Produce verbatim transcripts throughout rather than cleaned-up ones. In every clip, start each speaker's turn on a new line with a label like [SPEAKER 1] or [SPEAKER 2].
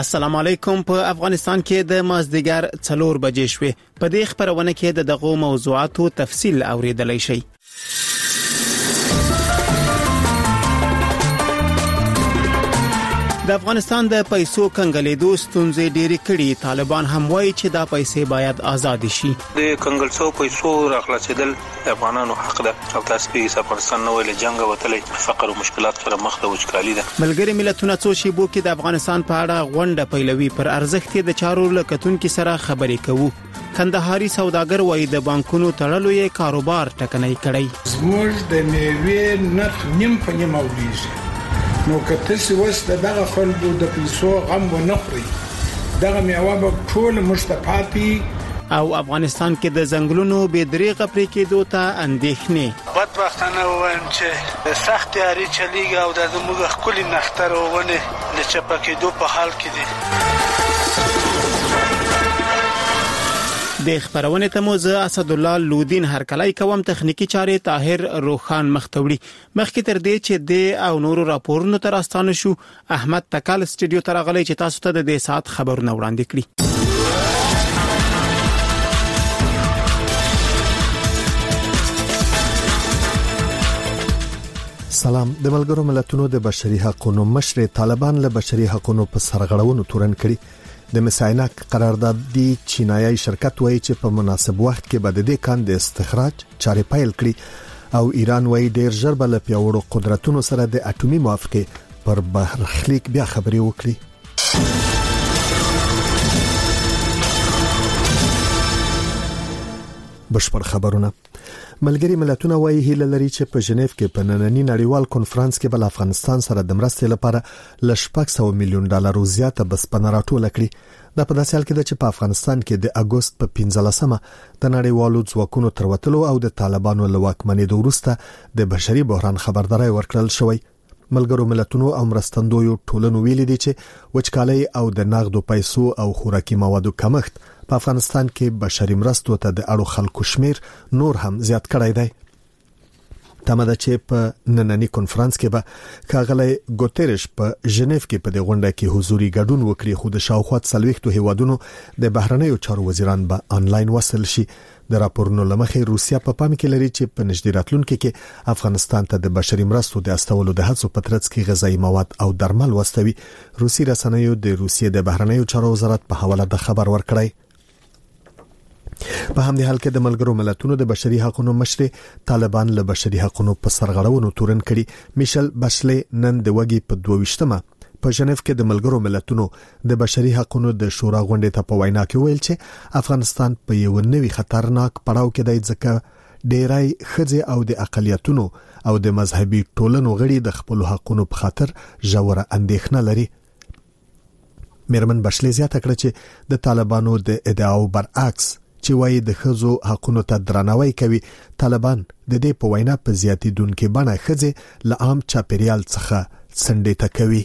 [SPEAKER 1] السلام علیکم. په افغانستان کې د مازدیګر څلور بجې شوې. په دې خبرونه کې د دغو موضوعاتو تفصیل اوریدلای شئ. د افغانستان د پیسو کنګلېدو ستونزې ډېرې کړي. طالبان هم وایي چې دا پیسې باید آزاد شي.
[SPEAKER 2] د کنګل څو پیسو راخلاصېدل د افغانانو حق ده او تاسو په افغانستان نو له جنگ وتلې فقر او مشکلات سره مخ ته وچکالي ده.
[SPEAKER 1] ملګری ملتونه څو شیبو کې د افغانستان په اړه غونډه پیلوي. پر ارزښت د چارو لکتونکو سره خبرې کوو. کندهاري سوداګر وایي د بانکونو تړلو یې کاروبار ټکنۍ کړی.
[SPEAKER 3] زموږ د میوې نرخ نیم په نیم اوریږي. نو کته څه وسته دغه خلکو د پیسو غم و نه خوري. دغه میوه به ټول مستفادي.
[SPEAKER 1] او افغانستان کې د ځنګلونو بې دریغه پرې کېدو ته اندېښنې.
[SPEAKER 4] بدبختانه وایم چې سخت یاري چلیږي او د موږ خپل نختر ونه د چپکېدو په حال کې دي.
[SPEAKER 1] د خبرونه ته مو زه اسد الله لودین هرکلای کوم. تخنیکی چارې طاهر روخان مختوړي. مخکې تر دې چې د او نورو راپورونو تر استانه شو، احمد تکال سټډیو ته راغلی چې تاسو ته د دې سات خبرونه وړاندې کړي.
[SPEAKER 5] سلام. د ملګرو ملتونو د بشري حقوقو مشر طالبان له بشري حقوقو په سرغړونو تورن کړي. د مسایناک قرارداد دی چینایي شرکت وایي چې په مناسب وخت کې به د دې کان د استخراج چارې پیل کړي او ایران وایي ډیر ژر به له پیاوړو قدرتونو سره د اټومي موافقه پر برخلیک بیا خبرې وکړي. بشپړ خبرونه. ملګری ملتونه وایي هیله لري چې په ژنیف کې په نننی نړیوال کنفرانس کې بل افغانستان سره د مرستې لپاره ل شپږ سوه میلیون ډالر زیاته بسپنه راټول کړي. دا په داسې حال کې ده چې په افغانستان کې د اگست په پنځلسمه د نړیوالو ځواکونو تر وتلو او د طالبانو له واکمنېدو وروسته د بشري بحران خبرداري ورکړل شوې. ملګرو ملتونو او مرستندویو ټولنو ویلي دي چې وچکالي او د نقدو پیسو او خوراکي موادو کمښت په افغانستان کې بشري مرستو ته د اړو خلکو شمیر نور هم زیات کړی دی. تمه ده چې په نننی کنفرانس کې به ښاغلی ګوتریش په ژنیف کې په دې غونډه کې حضوري ګډون وکړي، خو د شاوخوا څلوېښتو هیوادونو د بهرنیو چارو وزیران به آنلاین وصل شي. د راپورونو لمخې روسیا په پام کې لري چې په نږدې راتلونکي کې افغانستان ته د بشري مرستو د استولو د هڅو په ترڅ کې غذایی مواد او درمل واستوي. روسي رسنیو د روسیې د بهرنیو چارو وزارت په حواله د خبر ورکړی. په همدې حال کې د ملګرو ملتونو د بشري حقوقو مشر طالبان له بشري حقوقو په سرغړونو تورن کړي. میشل بشلې نن د وګي په دوه ویشتمه په ژنیف کې د ملګرو ملتونو د بشري حقوقو د شورا غونډې ته په وینا کې ویل چې افغانستان په یو نوي خطرناک پړاو کې دی، ځکه ډیری ښځې او د اقلیتونو او د مذهبي ټولنو غړي د خپل حقوقو په خاطر ژوره اندېښنه لري. میرمن بشلې زیاته کړه چې د طالبانو د ادعاو برعکس چې وایي د ښځو حقوقو ته درناوی کوي، طالبان د دې په وینا په زیاتیدونکو بڼه ښځې له عام چاپیریال څخه څنډې کوي.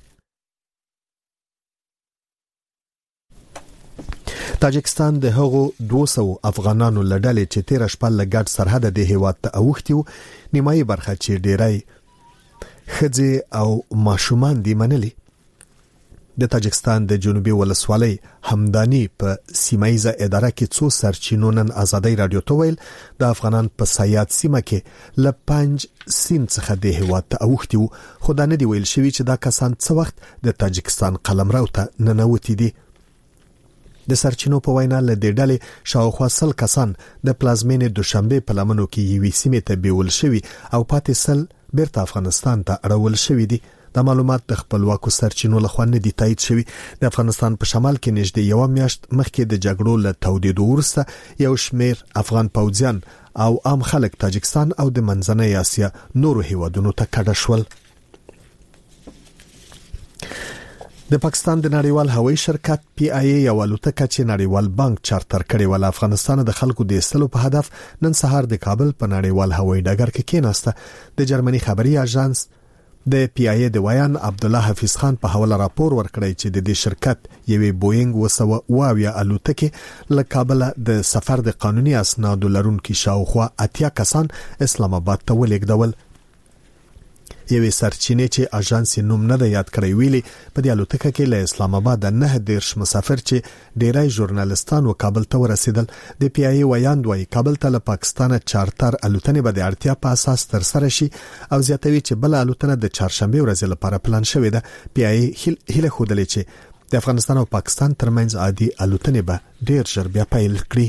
[SPEAKER 5] تاجکستان د هغو دوه سوه افغانانو لړلې چې تیر شپه له ګډ سرحد د هیواد ته اوښتیو نیمایي برخه چې ډیری ښځې او ماشومان دي منلي. د تاجکستان د جنوبي ولسوالۍ همدانی په سیمایزه اداره کې څو سرچینو نن ازادي رادیو ته ویل د افغانان په سیاد سیمه کې ل پنځ سین څخه د هیواد ته اوښتیو، خو دا نه دی ویل شوی چې دا کسان څه وخت د تاجکستان قلمرو ته ننوتي دي. د سرچینو په وینا له دې ډلې شاوخوا سل کسان د پلازمینې دوشنبه په لمنو کې یوې سیمې ته بیول شوی او پاتې سل بیرته افغانستان ته اړول شوی دي. د معلومات د خپلواکو سرچینو لخوا نه دي تایید شوی. د افغانستان په شمال کې نږدې یو میاشت مخکې د جګړو له تودېدو وروسته یو شمیر افغان پوځیان او عام خلک تاجکستان او د منځنۍ اسیا نورو هیوادونو ته کډه شول. د پاکستان د نړیوال هوایي شرکت پی آی ای یو الوتکه چې نړیوال بانک چارتر کړي ول افغانستان د خلکو د ایستلو په هدف نن سهار د کابل په نړیوال هوایي ډګر کې کېناسته. د جرمني خبري اژانس د پی آی ای د ویان عبد الله حفیظ خان په حواله راپور ورکړی چې د دې شرکت یوې بوینګ وسوه واویا الوتکه له کابل د سفر د قانوني اسنادو لرونکو شاوخوا اتیا کسان اسلام آباد ته ولېږدول. یوې سرچینې چې اژانس نوم نه یاد کړی ویلي په دې الوتکه کې له اسلام آباد نه دیرش مسافر چې ډیری ژورنالستان و کابل ته ورسېدل. د پی ای ویاند وايي کابل ته له پاکستان چارتر الوتنې به د اړتیا په اساس تر سره شي او زیاتوي چې بل الوتنه د چهارشنبه ورځې لپاره پلان شوې ده. پی ای هیله خوده چې د افغانستان او پاکستان ترمنځ عادي الوتنې به ډیر ژر بیا پیل کړي.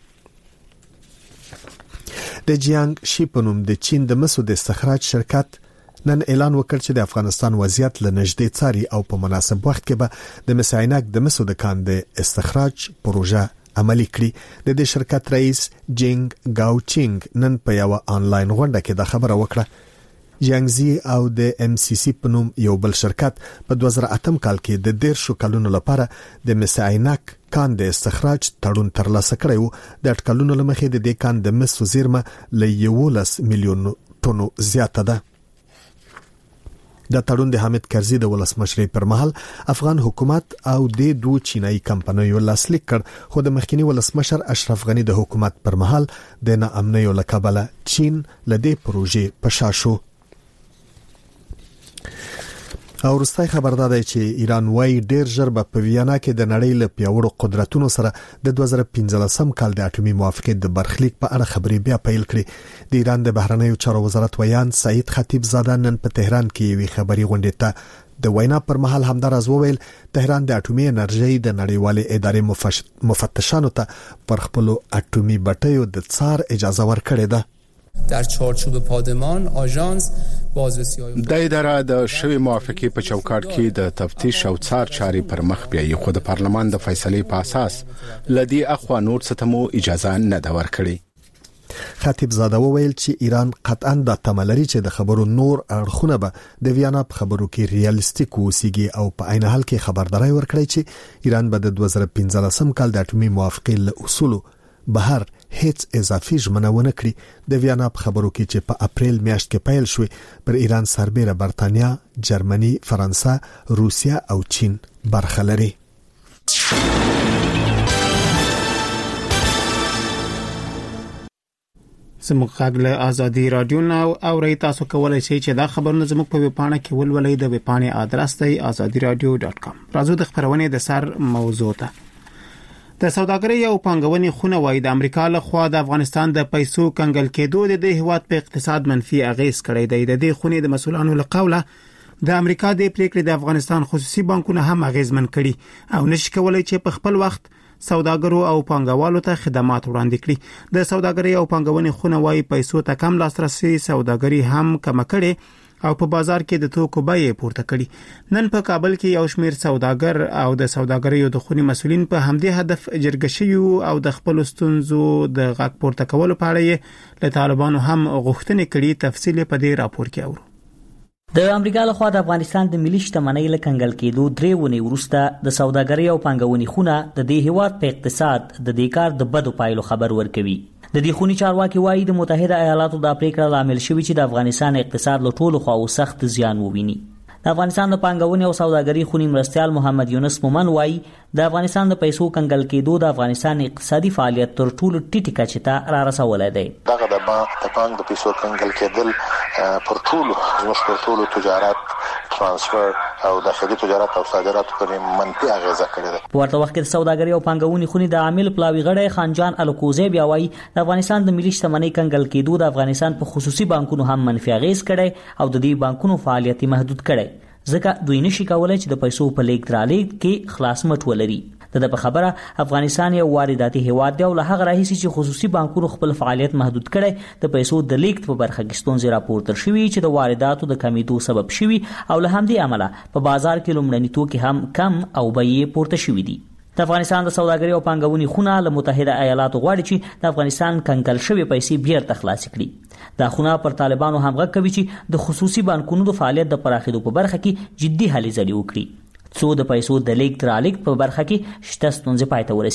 [SPEAKER 5] د جیانګ شي په نوم د چین د مسو د استخراج شرکت نن اعلان وکړ چې د افغانستان وضعیت له نږدې څاري او په مناسب وخت کې به د مساینک د مسو د کان د استخراج پروژه عملی کړي. د دې شرکت رئیس جینګ گاو چینګ نن په یو آنلاین غونډه کې د خبره وکړه. جیانګزي او د ام سی سی په نوم یو بل شرکت په دوه زره اته کال کې د ډیر شو کلونو لپاره د مساینک کان د استخراج تړون ترلاسه کړی و. د اټکلونو لمخې د دې کان د مسو زیرمه له یولس میلیون ټنو زیاته ده. د تړون د حامد کرزي د ولسمشرۍ پر مهال افغان حکومت او د دوه چینایي کمپنیو لاسلیک کړ، خو د مخکنی ولسمشر اشرف غنی د حکومت پر مهال د ناامنیو لکبله چین لدې پروژې پشاشو. او وروستۍ خبر ده چې ایران وايي ډیر ژر به په ویانا کې د نړۍ له پیاوړو قدرتونو سره د دوه زره پنځلسم کال د اټومي موافقې د برخلیک په اړه خبرې بیا پیل کړې. د ایران د بهرنیو چارو وزارت ویان سعید خطیب زاده نن په تهران کې یوې خبري غونډې ته د وینا پر مهال همدارز وویل تهران د اټومي انرژي د نړیوالې ادارې مفتشانو ته پر خپل اټومي بټیو د څار اجازه ورکړې ده.
[SPEAKER 6] در چارچوب پادمان آژانس بازرسی‌های
[SPEAKER 7] د اداره د شوی موافقه په چوکاټ کې د تفتیش او څار چاري پر مخ بیاي خو د پارلمان د فیصلې په اساس لدی اخوا نور ستمو اجازه نه دا ورکړي.
[SPEAKER 5] خطیب زاده وویل چې ایران قطعاً د تملري چې د خبرو نور اړخونه به د ویانا په خبرو کې ریالستیک اوسېږي او په عین حال کې خبرداري ورکړي چې ایران به د دوه زره پنځلسم کال د اټومي موافقې له اصولو بهر هیڅ اضافي ژمنونه کړی. د ویانا په خبرو کې چې په اپریل میاشت کې پیل شوې پر ایران سربېره برتانیا، جرمني، فرانسه، روسیا او چین برخه لري.
[SPEAKER 1] زموږ غږ له ازادي رادیو نو او ری تاسو کولای شئ چې دا خبرونه زموږ په ویبپاڼه کې ولولئ. د ویبپاڼې آدرس دی azadi radio dot com. راځو د خبرونې د سر موضوع ته. د سوداګرۍ او پانګونې خونه وايي د امریکا له خوا د افغانستان د پیسو کنګل کېدو د دې هیواد په اقتصاد منفي اغیز کړی دی. د دې خونې د مسولانو له قوله د امریکا د پریکړې د افغانستان خصوصي بانکونه هم اغیزمن کړي او نشي کولای چې په خپل وخت سوداګرو او پانګوالو ته خدمات وړاندې کړي. د سوداګرۍ او پانګونې خونه وايي پیسو ته کم لاسرسي سوداګري هم کم کړي او په بازار کې د توکو بیې پورته کړي. نن په کابل کې یو شمېر سوداګر او د سوداګریو د خونې مسولین په همدې هدف جرګه شوي او د خپل ستونزو د غږ پورته کولو په اړه له طالبانو هم غوښتنې کړي. تفصیل په دې راپور کې اورو.
[SPEAKER 8] د امریکا له خوا د افغانستان د ملي شتمنۍ له کنګل کېدو درې ونې وروسته د سوداګرۍ او پانګونې خونه د دې هیواد په اقتصاد د دې کار د بدو پایلو خبر ورکوي. د دې خونی چارواکي وایي د متحده ایالاتو د پریکړه لامل شوی چې د افغانستان اقتصاد له ټولو خواو سخت زیان وویني. د افغانستان د پانګونې او سوداګرۍ خونی مرستيال محمد یونس مومن وایي د افغانستان د پیسو کنګل کېدو د افغانستان اقتصادي فعالیت تر ټولو ټیټه کچه ته را رسولای دی.
[SPEAKER 9] دغه د بانک د پیسو کنګل کېدل پر ټولو زموږ پر ټولو تجارت ترانسفر او داخلي تجارت او صادرات پورې منفي اغیزه کړې ده.
[SPEAKER 8] په ورته وخت کې د سوداګرۍ او پانګونې خونی د عامل پلاوی غړی خانجان الکوزی بیا وایي د افغانستان د ملي شتمنۍ کنګل کېدو د افغانستان په خصوصي بانکونو هم منفي اغیز کړي او د دې بانکونو فعالیت محدود کړي. ځکه دوی نشي کولای چې د پیسو په لیک درالېک کې خلاص مټ ولري. د په خبره افغانستان یو وارداتي هیواد دی او له هغه راهیسي چې خصوصي بانکونو خپل فعالیت محدود کړي د پیسو د لیک په برخه کې ستونزې راپورته شوې چې د وارداتو د کمیدو سبب شوي او له همدې عمله په بازار کې لومړني توکي هم کم او بیې پورته شوې دي. د افغانستان د سوداګرۍ او پانګونې خونه له متحده ایالاتو غواړي چې د افغانستان کنګل شوی پیسې بیرته خلاص کړي. دا خونه پر طالبانو هم غږ کوي چې د خصوصي بانکونو د فعالیت د پراخېدو په برخه کې جدي هلې ځلې وکړي څو د پیسو د لیک ترالیک په برخه کې شته ستونزې پای ته ورسیږي.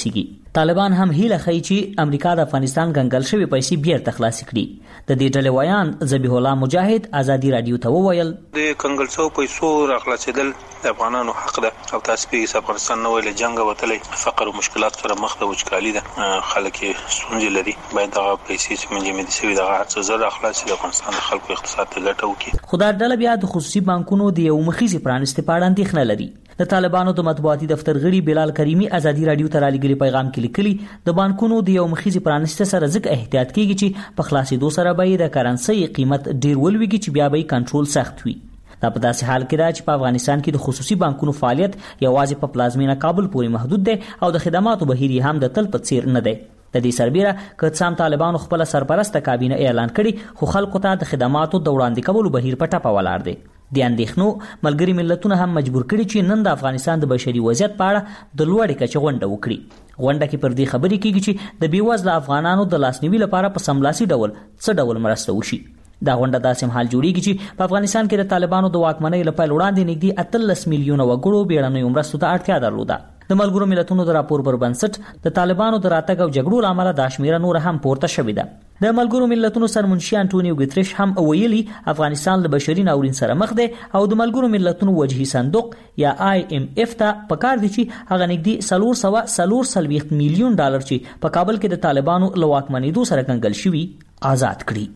[SPEAKER 8] طالبان هم هیله کوي چې امریکا د افغانستان کنګل شوی پیسې بیرته خلاص کړي. د دې ډلې ویان ذبیح الله مجاهد ازادي رادیو ته وویل
[SPEAKER 2] د کنګل شوی پیسو راخلاصېدل د افغانانو حق ده او تاسو په افغانستان نو له جنگ وتلې فقر او مشکلات سره مخ د وچکالي ده خلک ستونزې لري باید دا پیسې چې منځ مې دي سوي د هر څه زړه اخلاص د افغانستان د خلکو اقتصاد ته ګټه وکړي.
[SPEAKER 8] خدای ډله بیا د خصوصي بانکونو د یو مخیزي پرانستې پاړه اندېښنه لري. د طالبانو د مطبوعاتي دفتر غړي بلال کریمی ازادي رادیو ته رالیږلي پیغام کې لیکلي د بانکونو د یو مخیزي پرانستې سره ځکه احتیاط کیږي چې په خلاصېدو سره به د کرنسي قیمت ډیر ولويږي چې بیا به کنټرول سخت وي. دا په داسې حال کې ده چې په افغانستان کې د خصوصي بانکونو فعالیت یوازې په پلازمینه کابل پورې محدود دی او د خدماتو بهیر هم د تل په څیر نه دی. د دې سربېره که څام طالبانو خپل سرپرسته کابینه اعلان کړي خو خلکو ته د خدماتو د وړاندې کولو بهیر په ټپه ولاړ دی. د اندېښنو ملګري ملتونه هم مجبور کړي چې نن د افغانستان د بشري وضعیت په اړه د لوړې کچې غونډه وکړي. غونډه کې پر دې خبرې کیږي چې د بیوزله افغانانو د لاسنیوي لپاره په سملاسي ډول څه ډول مرسته وشي. دا غونډه داسې حال جوړیږي چې په افغانستان کې د طالبانو د واکمنۍ لپاره وړاندې نږدې اتلس میلیونه وګړو بیړنیو مرستو ته اړتیا درلوده. د ملګرو ملتونو د راپور پر بنسټ د طالبانو د راتګ او جګړو لامل د شمیره نور هم پورته شوې ده. د ملګرو ملتونو سرمنشي انټونیو ګوتریش هم ویلي افغانستان له بشري ناورین سره مخ دی او د ملګرو ملتونو وجهي صندوق یا آی ایم اف ته پکار دي چې هغه نږدې څلور سوه څلور څلوېښت میلیون ډالر چې په کابل کې د طالبانو له واکمنېدو سره کنګل شوي آزاد کړي.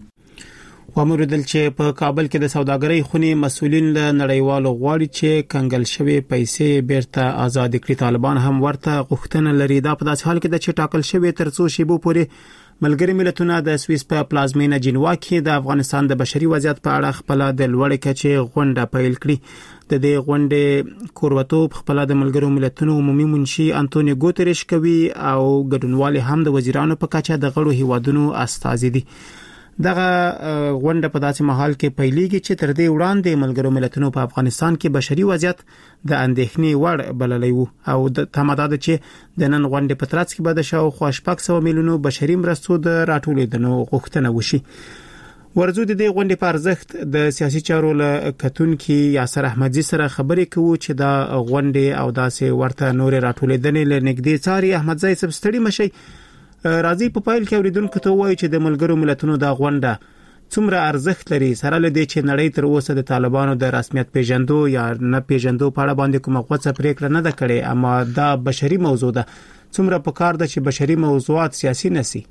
[SPEAKER 1] ومردل چې په کابل کې د سوداګرۍ خونې مسولین له نړیوالو غواړي چې کنګل شوی پیسې بیرته آزاد کړي. طالبان هم ورته غوښتنه لري. دا په داسې حال کې د چې ټاکل شوی تر څو شیبو پورې ملګري ملتونه د سویس په پلازمینه جنوا کې د افغانستان د بشري وضعیت په اړه خپل د لوړې کچې غونډه پیل کړي. د دې غونډې کوربتوب خپل د ملګرو ملتونو عمومي منشي انټونیو ګوتریش کوي او ګډونوالي هم د وزیرانو په کچه د غړو هیوادونو استازي دي. دغه غونډه په داسې مهال کې پیلېږي چې تر دې وړاندې ملګرو ملتونو په افغانستان کې بشري وضعیت د اندېښنې وړ بللی وو او د تمدد چې د نن غونډې په ترڅ کې به د شاوخوا شپږ سوه میلیونو بشري مرستو د راټولېدنو غوښتنه وشي. ورځو د دې غونډې په ارزښت د سیاسي چارو له کتونکي یاسر احمدزي سره خبرې کوو چې دا غونډې او داسې ورته نورې راټولېدنې له نږدې څاري. احمدزي صاحب ستړي مشئ راځي په پایل کې اوریدونکو ته وایي چې د ملګرو ملتونو دا غونډه څومره ارزښت لري سره لدې چې نړۍ تر اوسه د طالبانو د رسمیت پیژندو یا نه پیژندو په اړه باندې کومه غوڅه پریکړه نه ده کړې اما دا بشري موضوع ده. څومره پکار ده چې بشري موضوعات سیاسي نسی.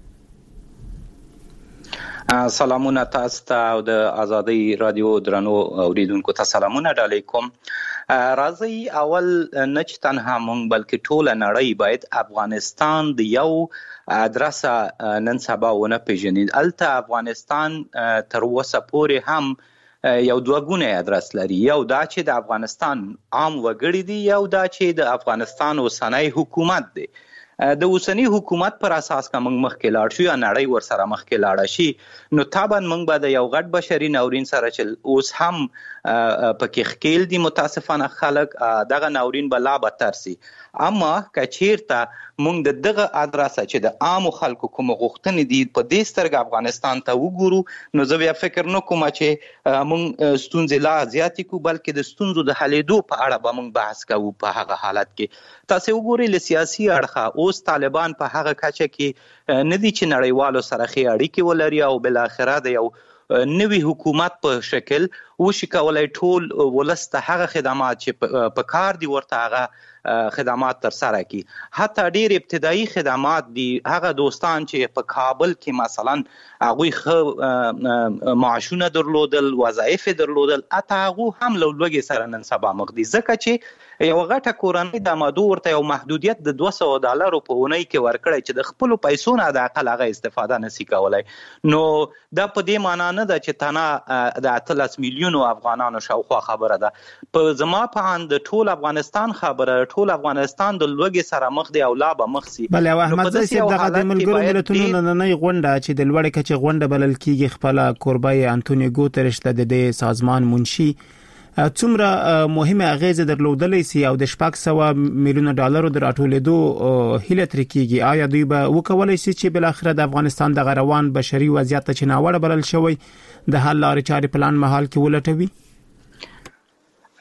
[SPEAKER 10] سلامونه تاسو ته او د ازادي رادیو درنو اوریدونکو ته سلامونه علیکم. راځي اول نه چې تنها مونږ بلکې ټول نړۍ باید افغانستان د یو ادرسه نن سبا ونه پیژني. الته افغانستان تر اوسه پورې هم یو دوه ادرس لري. یو دا چې د افغانستان عام وګړي دي یو دا چې د افغانستان اوسنی حکومت دی. د اوسنی حکومت پر اساس کوم مخکې لاړ شو یا نړۍ ور سره مخکې لاړ شي نو طبعا موږ به د یو غټ بشري ناورین سره چې اوس هم پکې خکیل دي متاسفانه خلک دغه ناورین به لا بدتر سي. اما کچیرته موږ د دغه ادرسه چې د عام خلکو کوم غوښتنې دي په دې سترګ افغانستان ته وګورو نو زه بیا فکر نه کوم چې موږ ستونزې لا زیاتې کو بلکې د ستونزو د حلېدو په اړه به موږ بحث کوو. په هغه حالت کې تاسو وګورئ له سیاسي اړخه اوس طالبان په هغه کچه کې نه دي چې نړیوالو سره ښې اړیکې ولري او بل اخره د یو نوی حکومت په شکل وشي کولای ټول ولسته هغه خدمات چې په کار دي ورته هغه خدمات تر سره کی. حتی ډیر ابتدایي خدمات دي هغه دوستان چې په کابل کې مثلا هغه معاشونه درلودل وظایف درلودل اته هغه هم لوګي سره نن سبا مخ دي ځکه چې یو غټه کورنۍ د مادو ورته یو محدودیت د دوه سوه ډالر په اونۍ کې ورکړی چې د خپل پیسو نه د اقل هغه استفاده نسی کولای. نو دا په دې معنی نه ده چې تنه د اتلس میلیونو افغانانو شاوخوا خبره ده. په زما په اند ټول افغانستان خبره ټول افغانستان د لوګي سره مخ دی او لا به مخ سي.
[SPEAKER 1] بل احمد زي صاحب دغه د ملګرو ملتونو نننۍ غونډه چې د لوړې کچې غونډه بلل کیږي خپل کوربای انټونیو ګوتریش د دې سازمان منشي څومره مهمه اغیزه درلودلې سي او د شپږ سوه میلیونه ډالرو د راټولېدو هیله تر کیږي. آیا دوی به وکولای شي چې بل اخر د افغانستان د غروان بشري وضعیت چې ناوړه بلل شوی د حل لارې چارې پلان مهال کې ولټوي؟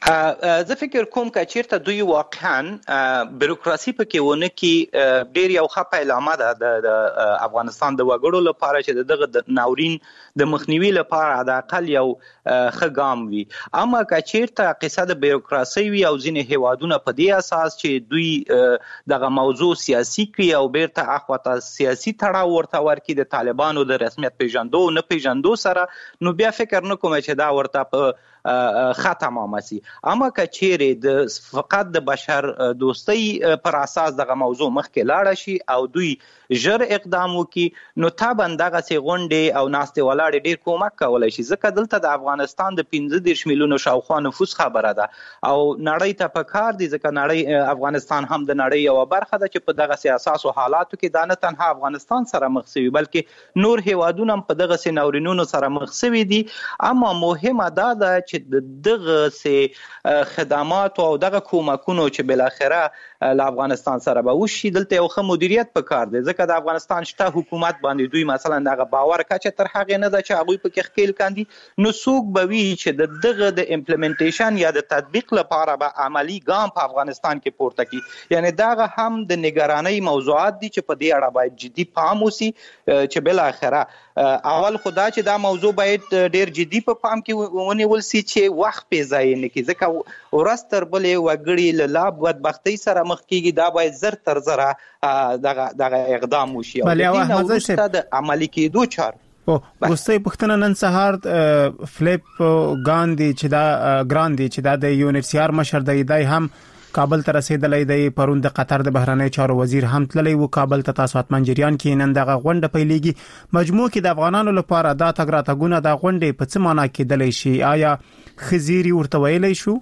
[SPEAKER 10] زه فکر کوم چې چیرته دوی واقعا بیروکراسي پکې ونه کې ډیر یو ښه پیلامه ده د افغانستان د وګړو لپاره چې دغه د ناورین د مخنیوي لپاره د اقل یو ښه ګام وي. اما که چیرته قصه د بیروکراسي وي او ځینې هیوادونه په دې اساس چې دوی دغه موضوع سیاسي کوي او بیرته اخواته سیاسي تړاو ورته ورکړي د طالبانو د رسمیت پیژندو نه پیژندو سره، نو بیا فکر نه کوم چې دا ورته په ختم آمسی. اما که چیرې د فقط د بشر دوستی پر اساس دغه موضوع مخکې لاړه شي او دوی ژر اقدام وکړي، نو طبعا دغه سي غونډې او ناستې ولاړې ډیر کومک کولی شي، ځکه دلته د افغانستان د پنځه دېرش میلیونو شاوخوا نفوس خبره ده او نړۍ ته پکار دي، ځکه نړۍ افغانستان هم د نړۍ یوه برخه ده چې په دغه سي اساسو حالاتو کې دا نه تنها افغانستان سره مخ شوي بلکې نور هیوادونه هم په دغه سي ناورینونو سره مخ شوي دي. اما مهمه دا ده چې دغه سي خدمات او دغه کومکونو چې بل اخره له افغانستان سره به وشي، دلته یو ښه مدیریت پکار دی، ځکه د افغانستان شته حکومت باندې دوی مثلا دغه باور کچه تر هغه نه ده چې هغه پکې خپل کاندي، نو څوک به وی چې دغه د امپلیمنټیشن یا د تطبیق لپاره به عملی ګام په افغانستان کې پورته کړي. یعنی دغه هم د نگرانی موضوعات دي چې په دې اړه باید جدي پام وسی، چې بل اخره اول خدا چې دا موضوع باید ډیر جدي په پام کې ونیول سي چې وخت په ځای نه کې، ځکه ورستر بلې وګړي له لا بدبختی سره مخ کیږي، دا باید زر تر زره دغه دغه اقدام وشي او د عملی کېدو چار.
[SPEAKER 1] او وروستۍ پوښتنه نن سهار فلیپ ګاندي چې دا ګراندي چې دا د یو ان ایچ سی آر مشر دی، دای هم کابل ته رسیدلی دی، پرون د قطر د بهرنی چارو وزیر هم تللی و کابل ته. تاسو حتما جریان کې نن دغه غونډه پیلېږي، مجموع کې د افغانانو لپاره دا تګ راتګونه د غونډې په څه معنا کېدلی شي؟ آیا خزيري ورته ویلی شو؟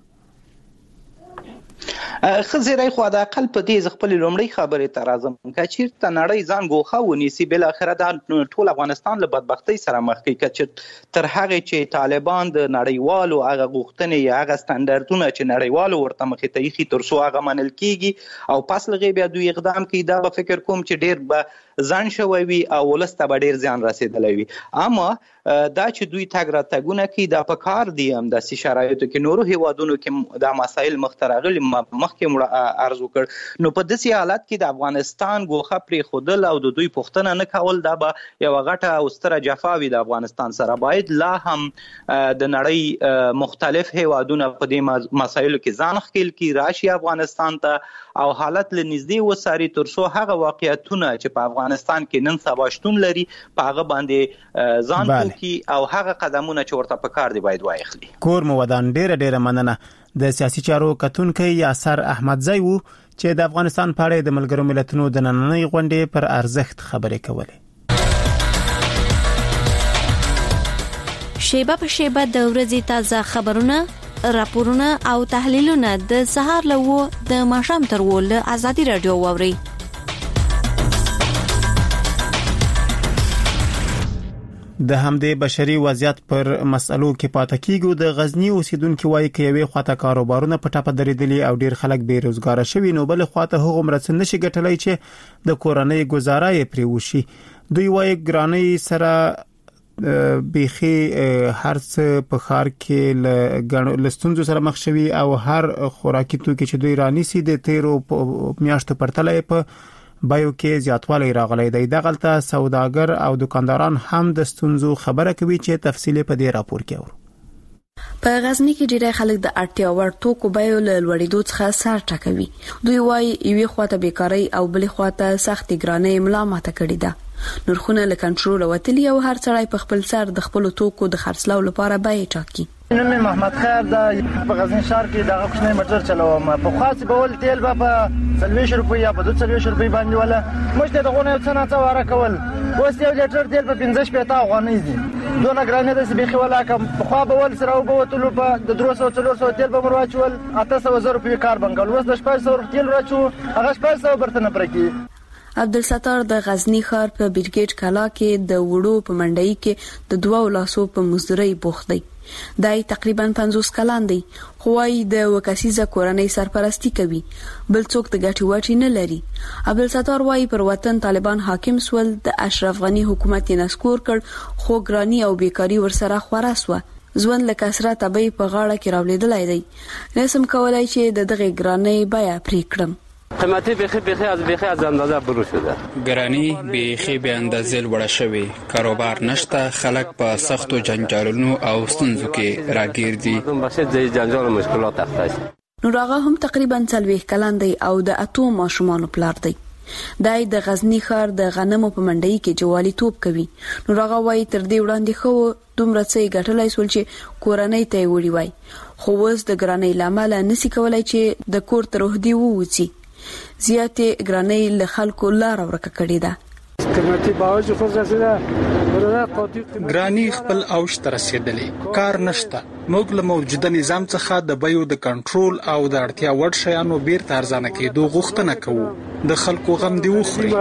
[SPEAKER 10] خزيري خو د اقل په دې خپل لومړی خبرې ته راځم، که چیرته نړۍ ځان ګوښه ونیسي بل اخره د ټول افغانستان له بدبختی سره مخ کوي، که تر هغه چې طالبان د نړیوالو هغه غوښتنې یا هغه سټانډرډونه چې نړیوالو ورته مخې ته ایښي تر څو هغه منل کیږي او پس لغې بیا دوی اقدام کوي، دا به فکر کوم چې ډیر به ځان شوی وي او ولسته به ډیر زیان رسیدلی وي. اما دا چې دوی تګ راتګونه کوي دا په کار دي، هم داسې شرایطو کې نورو هیوادونو کې دا مسایل مخته راغلي، مخکې مړه عرض وکړ، نو په داسې حالت کې د افغانستان ګوښه پرېښودل او د دوی پوښتنه نه کول دا به یوه غټه او ستره جفا وي د افغانستان سره. باید لا هم د نړۍ مختلف هیوادونه په دې مسایلو کې ځان ښکیل کړي، راشي افغانستان ته او حالت له نږدې وڅاري تر څو هغه واقعیتونه چې په افغانستان کې نن سبا شتون لري په هغه باندې ځان پوکي او هغه قدمونه چې ورته پکار دی باید واخلي.
[SPEAKER 1] کور مو ودان ډیره ډیره مننه. د سیاسي چارو کتونکي یاسر احمدزی وو چې د افغانستان په اړه د ملګرو ملتونو د نننۍ غونډې پر ارزښت خبرې کولې.
[SPEAKER 11] شیبه په شیبه د ورځې تازه خبرونه، راپورونه او تحلیلونه د سهار له و د ماښام تر و له ازادي رادیو واوري.
[SPEAKER 1] د همدې بشري وضعیت پر مسلو کې پاتې کیږي. د غزنی اوسیدونکو وایي چې یوې خواته کاروبارونه په ټاپه درېدلي او ډیر خلک بې روزګار شوي، نو بل خواته هغه مرسته نشي ګټلای چې د کورنۍ گزاره یې پرې وشي. دوی وایي ګرانۍ سره بيخي هر څه په خار کې لستونزو سره مخ شوي او هر خوراکي توکي چې دوی رانیسي د تیرو میاشتو پرتله په بایو کې زیاتوالی راغلی دی. دغلته سوداګر او دکانداران هم د ستونزو خبره کوي چې تفصیل په دې راپور کې اورو.
[SPEAKER 11] په غزنی کې ډیری خلک د اړتیا وړ توکو بیو له لوړېدو څخه سر ټکوي. دوی وايي یوې خواته بیکاری او بلې خواته سخت ګرانۍ ملامت کړي ده. نرخونه له کنټرول وتلي او هر څړی په خپل سر د خپل توکو د خرڅلاو لپاره بیې ټاکي.
[SPEAKER 12] نوم محمد خیر د په غزنی شهر کې دغه کوچنی موټر چلوم. په خاص بول تیل به په څلوېښت روپۍ یا په دوه څلوېښت روپۍ باندې ولا مشت دغه یو څه نه څه واره کول. اوس یو لیټر تیل په پنځه شپېته افغانۍ دي. دونه ګرانه ده چې بيخي ولا کوم په خوا بول سره او بوتلو په د درې سوه څلور سوه تیل به مرواچول اته سوه روپۍ کار بنګل. اوس د شپږ سوه تیل راچو هغه شپږ سوه برتنه پرکی.
[SPEAKER 11] عبدالستار د غزنی ښار په بیرګیټ کلا کې د وړو په منډۍ کې د دوه لاسو په مزدوري بوخت دی. دای تقریبا پنځوس کلن دی، خو وايي د وکاسیزه کورنۍ سرپرستی کوي، بل څوک د ګټې واټی نه لري. عبدالستار وايي پر وطن طالبان حاکم سول، د اشرف غنی حکومت یې نسکور کړ، خو ګرانی او بیکاری ورسره خورا سو. ځوان له کثرت به په غاړه کې راولیدلای دی. نسم کولای چې د دغه ګرانۍ بیا پرې کړم.
[SPEAKER 13] قیمتي بخي بخي از بخي از اندازه برو شده.
[SPEAKER 14] ګرانی بخي به اندازې لوړ شوی، کاروبار نشته، خلک په سختو جنجالونو او ستونزو کې راګیردي.
[SPEAKER 13] بسیط ځای جنجال او مشکلات اخته.
[SPEAKER 11] نو راغه هم تقریبا څلوېښت کلن دی او د اتو ماشومانو پلار دی. دای د غزنی ښار د غنمو په منډي کې جوالي توپ کوي. نو راغه وای تر دې وړاندې خو دومره څه ګټلای سول چې کورنۍ ته وړي وای، خو اوس د ګرانۍ لامل نسی کولای چې د کور تر هدي ووځي. زیاتې ګرانۍ له خلکو لار ورکه کړې ده.
[SPEAKER 15] قیمتي باوجه خو زیاده
[SPEAKER 16] ګرانی خپل اوج ته رسیدلې، کار نشته. موږ له موجوده نظام څخه د بیو د کنټرول او د اړتیا وړ شیانو بیرته ارزانه کېدو غوښتنه کوو. د خلکو غم دی وخوري.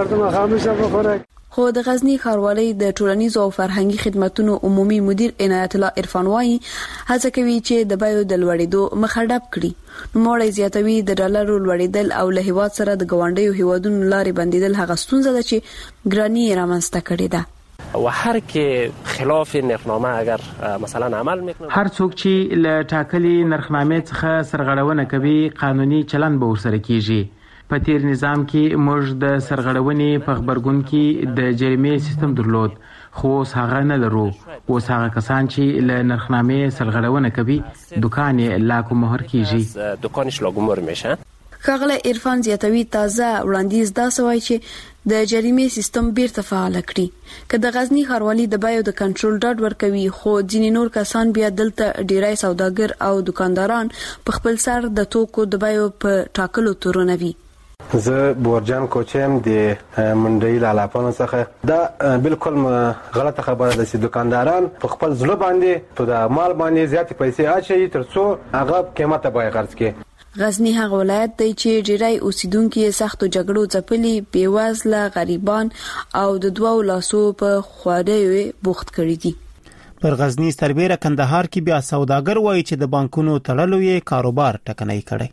[SPEAKER 11] خو د غزنی ښاروالۍ د ټولنیزو او فرهنګي خدماتو عمومي مدیر عنایت الله عرفان وايي هڅه کوي چې د بیو د لوړېدو مخه ډب کړي. نو مړی زیاتوي د ډالرو لوړېدل او له هیواد سره د ګاونډیو هیوادونو لارې بندیدل هغه ستونزه ده چې ګرانی رامنځته کړې ده.
[SPEAKER 13] و هر که خلاف نرخنامه اگر مثلا عمل میکنه،
[SPEAKER 17] هر څوک چې له ټاکلي نرخنامې څخه سرغړونه کوي قانوني چلند به ورسره کیږي. په تیر نظام کې موږ د سرغړونې په خبرګون کې د جریمې سیستم درلود، خو اوس هغه نه لرو. اوس هغه کسان چې له نرخنامې سرغړونه کوي دکان یې لاګو مهر کیږي،
[SPEAKER 13] دکانش لاګو مهر میشه.
[SPEAKER 11] ښاغلی عرفان زیاتوي تازه وړاندیز دا سوای چې د جریمې سیستم بیرته فعال کړي. که د غزنی ښاروالي د بیو د کنټرول ډاډ ورکوي، خو ځینې نور کسان بیا دلته ډیری سوداګر او دکانداران په خپل سر د توکو د بیو په ټاکلو تورنوي.
[SPEAKER 18] زه بورجان کوچم د منډي لالاپانو څخه دا بالکل غلطه خبره ده چې دکانداران په خپل ځل باندې په د مال باندې زیات پیسې اچي ترڅو هغه قیمت به غرض کې.
[SPEAKER 11] غزنی هغه ولایت دی چې ډیری اوسیدونکو سختو جګړو ځپلي، بیوزله، غریبان او د دوو لاسو په خواړې بوخت کړي دي.
[SPEAKER 1] پر غزنی سربېره کندهار کې بیا سوداګر وایي چې د بانکونو تړلو یې کاروبار ټکنۍ کړي.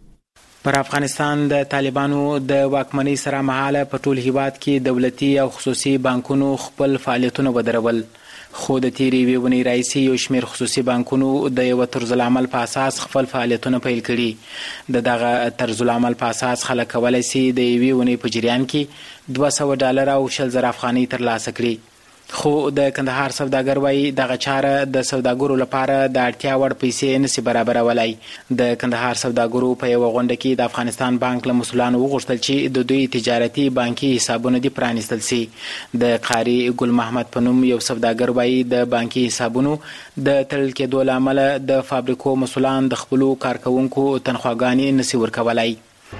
[SPEAKER 19] پر افغانستان د طالبانو د واکمنۍ سره مهاله په ټول هیواد کې دولتي او خصوصي بانکونو خپل فعالیتونه ودرول، خو د تیرې وی ونې رئیس یو شمیر خصوصي بانکونو د یو طرز العمل په اساس خپل فعالیتونه پیل کړي. د دغه طرز العمل په اساس خلک کولای شي د یوې ونې په جریان کې دوه سوه ډالر او شل زره افغانۍ ترلاسه کړي. خو د کندهار سوداګر وایي دغه چاره د سوداګرو لپاره د اړتیا وړ پیسې نشي برابرولای. د کندهار سوداګرو په یو غونډه کې د افغانستان بانک له مسولانو وغوښتل چې د دوی تجارتي بانکي حسابونه دې پرانیستل شي. د قاری ګل محمد په نوم یو سوداګر وایي د بانکي حسابونو د تړل کېدو له امله د فابریکو مسولان د خپلو کارکونکو تنخواګانې نشي ورکولای.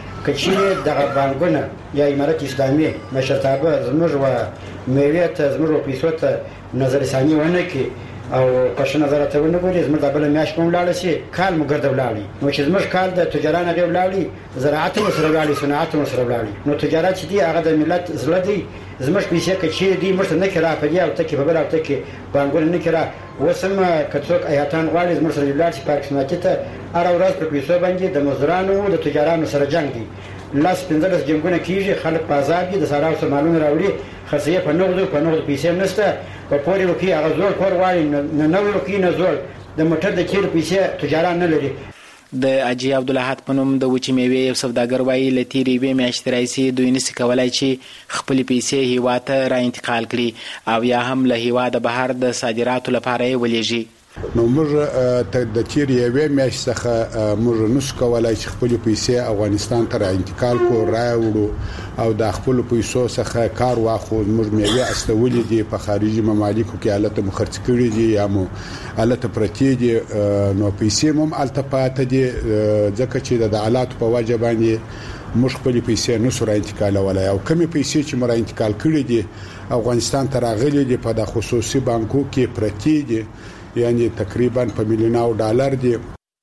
[SPEAKER 20] کچې دغه بانکونه یا امارت اسلامي مشرتابه زموږ و میوې ته زموږ پیسو ته نظر ثاني ونه کې او پښه نظر ته ونه ګوري، زموږ د بل میاش کوم لاړ شي کال مو ګرځو لاړی. نو چې زموږ کال د تجارانو غو لاړی، زراعت مو سره لاړی، صنعت مو سره لاړی. نو تجارت چې دی هغه د ملت زړه دی. زموږ پیسې کچې دی مرته نه کرا په دی او ته کې په بل او ته کې بانکونه نه کرا. وسم کڅوک ایاتان غواړي زموږ سره لاړ شي پاکستان ته هر ورځ په پیسو باندې د مزدورانو او د تجارانو سره جنگ دی. لاس پنځلس جنگونه کیږي، خلک په عذاب دي، د سارا سامانونه راوړي، خرڅې په نغدو په نغدو پیسې نشته. په پوري وکي هغه زول کور واړي نه نو وکي نه زول د موټر د چیر پیسې تجاران نه لري.
[SPEAKER 19] د اجي عبدالحد په نوم د وچې میوې یو سوداګر وایي له تیرې یوې میاشتې راهیسې دوی نشي کولای چې خپلې پیسې هیواد ته را انتقال کړي او یا هم له هیواده بهر د صادراتو لپاره یې ولېږي.
[SPEAKER 21] نو موږ د تیرې یوې میاشتې څخه موږ نشو کولای چې خپلې پیسې افغانستان ته را انتقال کړو، راوړو او د خپلو پیسو څخه کار واخلو. موږ میوې استولې دي په خارجي ممالکو کې، هلته مو خرڅ کړي دي یا مو هلته پرتې دي، نو پیسې مو هم هلته پاتې دي ځکه چې د حالاتو په وجه باندې موږ خپلې پیسې نشو را انتقالولی او کمې پیسې چې مو را انتقال کړي دي افغانستان ته راغلي دي په د خصوصي بانکو کې پرتې دي، یعنی تقریبا په میلیونو ډالر دي.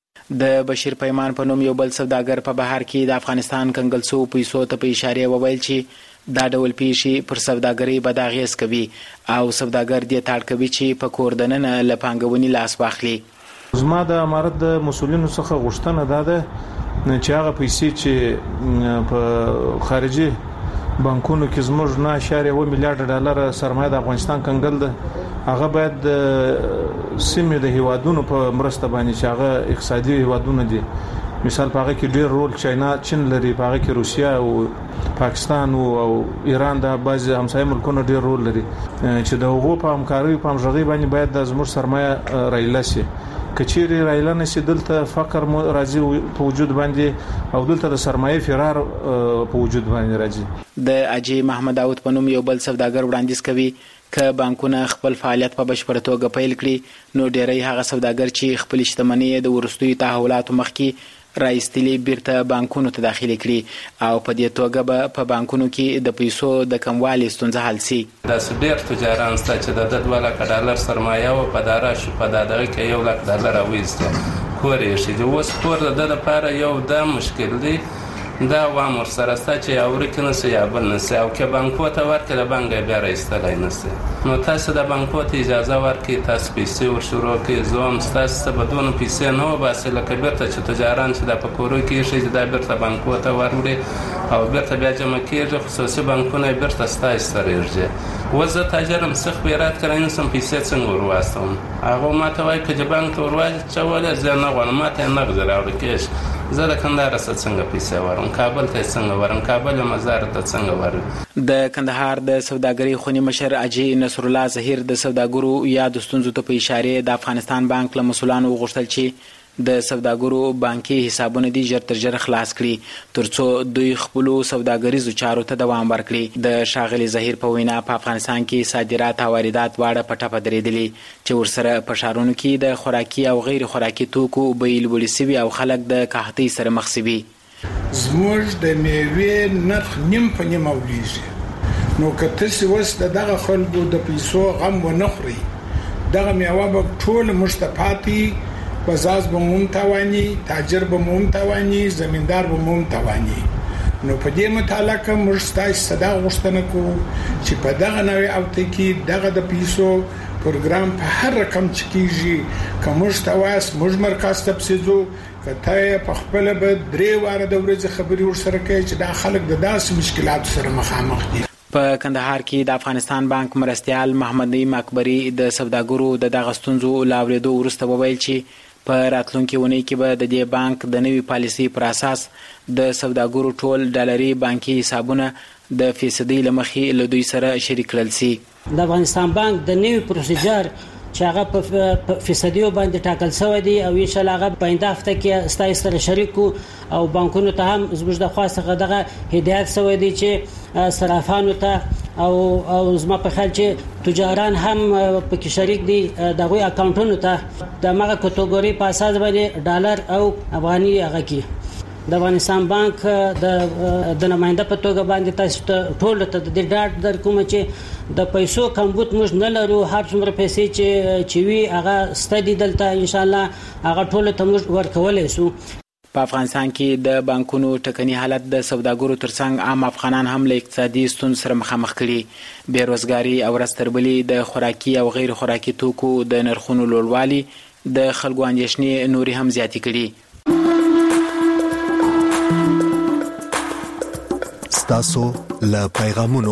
[SPEAKER 19] د بشیر پیمان په نوم یو بل سوداګر په بهر کې د افغانستان کنګل سو پیسو ته په اشاره وویل چې دا ډول پیښې پر سوداګرۍ بد اغېز کوي او سوداګر دې تاړ کوي چې په کور دننه له پانګونې لاس واخلي.
[SPEAKER 22] زما د امارت د مسولینو څخه غوښتنه ده چې هغه پیسې چې په خارجي بانکونو کې زموږ نه اشاره و میلیارډ ډالر سرمایه د افغانستان کنګل ده هغه باید سیمه د هیوادونو په مرسته باندې چې هغه اقتصادي هیوادونه دي، مثال په هغه کې ډېر رول چاینا چین لري، په هغه کې روسیا او پاکستان او ایران د بعض همسایه ملکونو ډېر رول لري چې د هغو په همکاري په همغږي باندې باید د زموږ سرمایه رایله شي. کچېری رایله نشي دلته فقر راځي په وجود باندې او دلته د سرمایه فرار په وجود باندې راځي.
[SPEAKER 19] د اجي محمد داود په نوم یو بل سوداګر وړاندیز کوي که بانکونه خپل فعالیت په بشپړه توګه پیل کړي نو ډېری هغه سوداګر چې خپل شتمنۍ د ورستوي تحولاتو مخکې راایستلې بیرته بانکونو ته داخلي کړي او په دې توګه به په بانکونو کې د پیسو د کموالي ستونزه حل شي.
[SPEAKER 3] دا ډېر تجاران سته چې د دوه لک ډالر سرمایه او په دارا شو په دغه کې یو لک ډالر اويسته کور یې شي د اوس کور د لپاره یو د مشکل دی دا وام سره ستا چې اورکنه سي یا بل نه سي او کې بانکو ته ورکړه بانګ بیا راستلای نه سي نو تاسو د بانکو ته اجازه ورکړئ تاسو پیسې ورشروع کړئ زوم تاسو په دونه پیسې نه وباسي لکه بیرته چې تجاران چې د پکورو کې شي د بیرته بانکو ته وروړي او بیرته بیا جمع کېږي خصوصي بانکونه بیرته ستای سترېږي وزه تاجرم سخت بیرات کړای نه سم پیسې څنګه ورواستم هغه ماته وای چې بانک ته ورواځي چې ولا ځنه نه غواړم ماته نه غواړم کېش زه د کندهار څخه څنګه پیسې ورم کابل ته څنګه ورم کابل مزار ته څنګه ورم.
[SPEAKER 19] د کندهار د سوداګرۍ خونی مشر اجي نصر الله ظهیر د سوداګرو یا د ستونزو ته په اشاره د افغانستان بانک له مسولانو غوښتل چې د سوداګرو بانکي حسابونه دي ژر تر ژره خلاص کړي ترڅو دوی خپل سوداګریزو چارو ته دوام ورکړي. د شاغلي ظهیر په وینا په افغانستان کې صادرات او واردات واړه په ټپه درېدلي چې ورسره په ښارونو کې د خوراکي او غیر خوراکي توکو بیې لوړې سوي او خلک د قحطۍ سره مخ سوي.
[SPEAKER 4] زموږ د میوې نرخ نیم په نیم اولیږي نو که تاسو وس دغه خلکو د پیسو غم و نه خوري دغه میوه به ټول مشتپاتي بازار به مون توانی تاجر به مون توانی زمیندار به مون توانی نو په دې متعلق موږ ستاسو صدا غوښتنه کوو چې په دغه نوې او تکي دغه د پیسو پروګرام په هر رقم چې کیږي کومش تواس موږ مرکز ته پسیزو کته په خپل به درې واره د ورځې خبري ورسره کوي چې دا خلک د داسې مشکلات سره مخامخ دي.
[SPEAKER 19] په کندهار کې د افغانستان بانک مرستيال محمد نعیم اکبری د سوداګرو د دغه ستونزو لاوریدو ورسته وویل چې په راتلونکي ونې کې به د دې بانک د نوي پالیسي پر اساس د سوداګرو ټول ډالري بانکي حسابونه د فیصدي لمخې له دوی سره شریک کړل شي.
[SPEAKER 23] د افغانستان بانک د نوي پروسیجر چې هغه په فیصدیو باندې ټاکل شوی دی او ان شاء الله هغه په آینده هفته کې ستاسو سره شریکو او بانکونو ته هم زموږ د خاصه دغه هدایت شوی دی چې صرافانو ته او او زما په خیال چې تجاران هم په کې شریک دي دغه اکاونټونو ته د مغه کټګوري په اساس باندې ډالر او افغاني هغه کې د افغانستان بانک د د نماینده په توګه باندې تاسو ته ټول ته د ډاټ در کوم چې د پیسو کمبود موږ نه لرو هر څومره پیسې چې چې وی هغه ستدي دلته ان شاء الله هغه ټول ته موږ ورکولای شو.
[SPEAKER 19] په افغانستان کې د بانکونو ټکني حالت د سوداګرو ترڅنګ عام افغانان هم له اقتصادي ستونزو سره مخامخ کړي. بیروزګاری او رستربلي د خوراکي او غیر خوراکي توکو د نرخونو لوړوالي د خلکو اندېښنې نوري هم زیاتې کړي.
[SPEAKER 5] تاسو له پیغامونو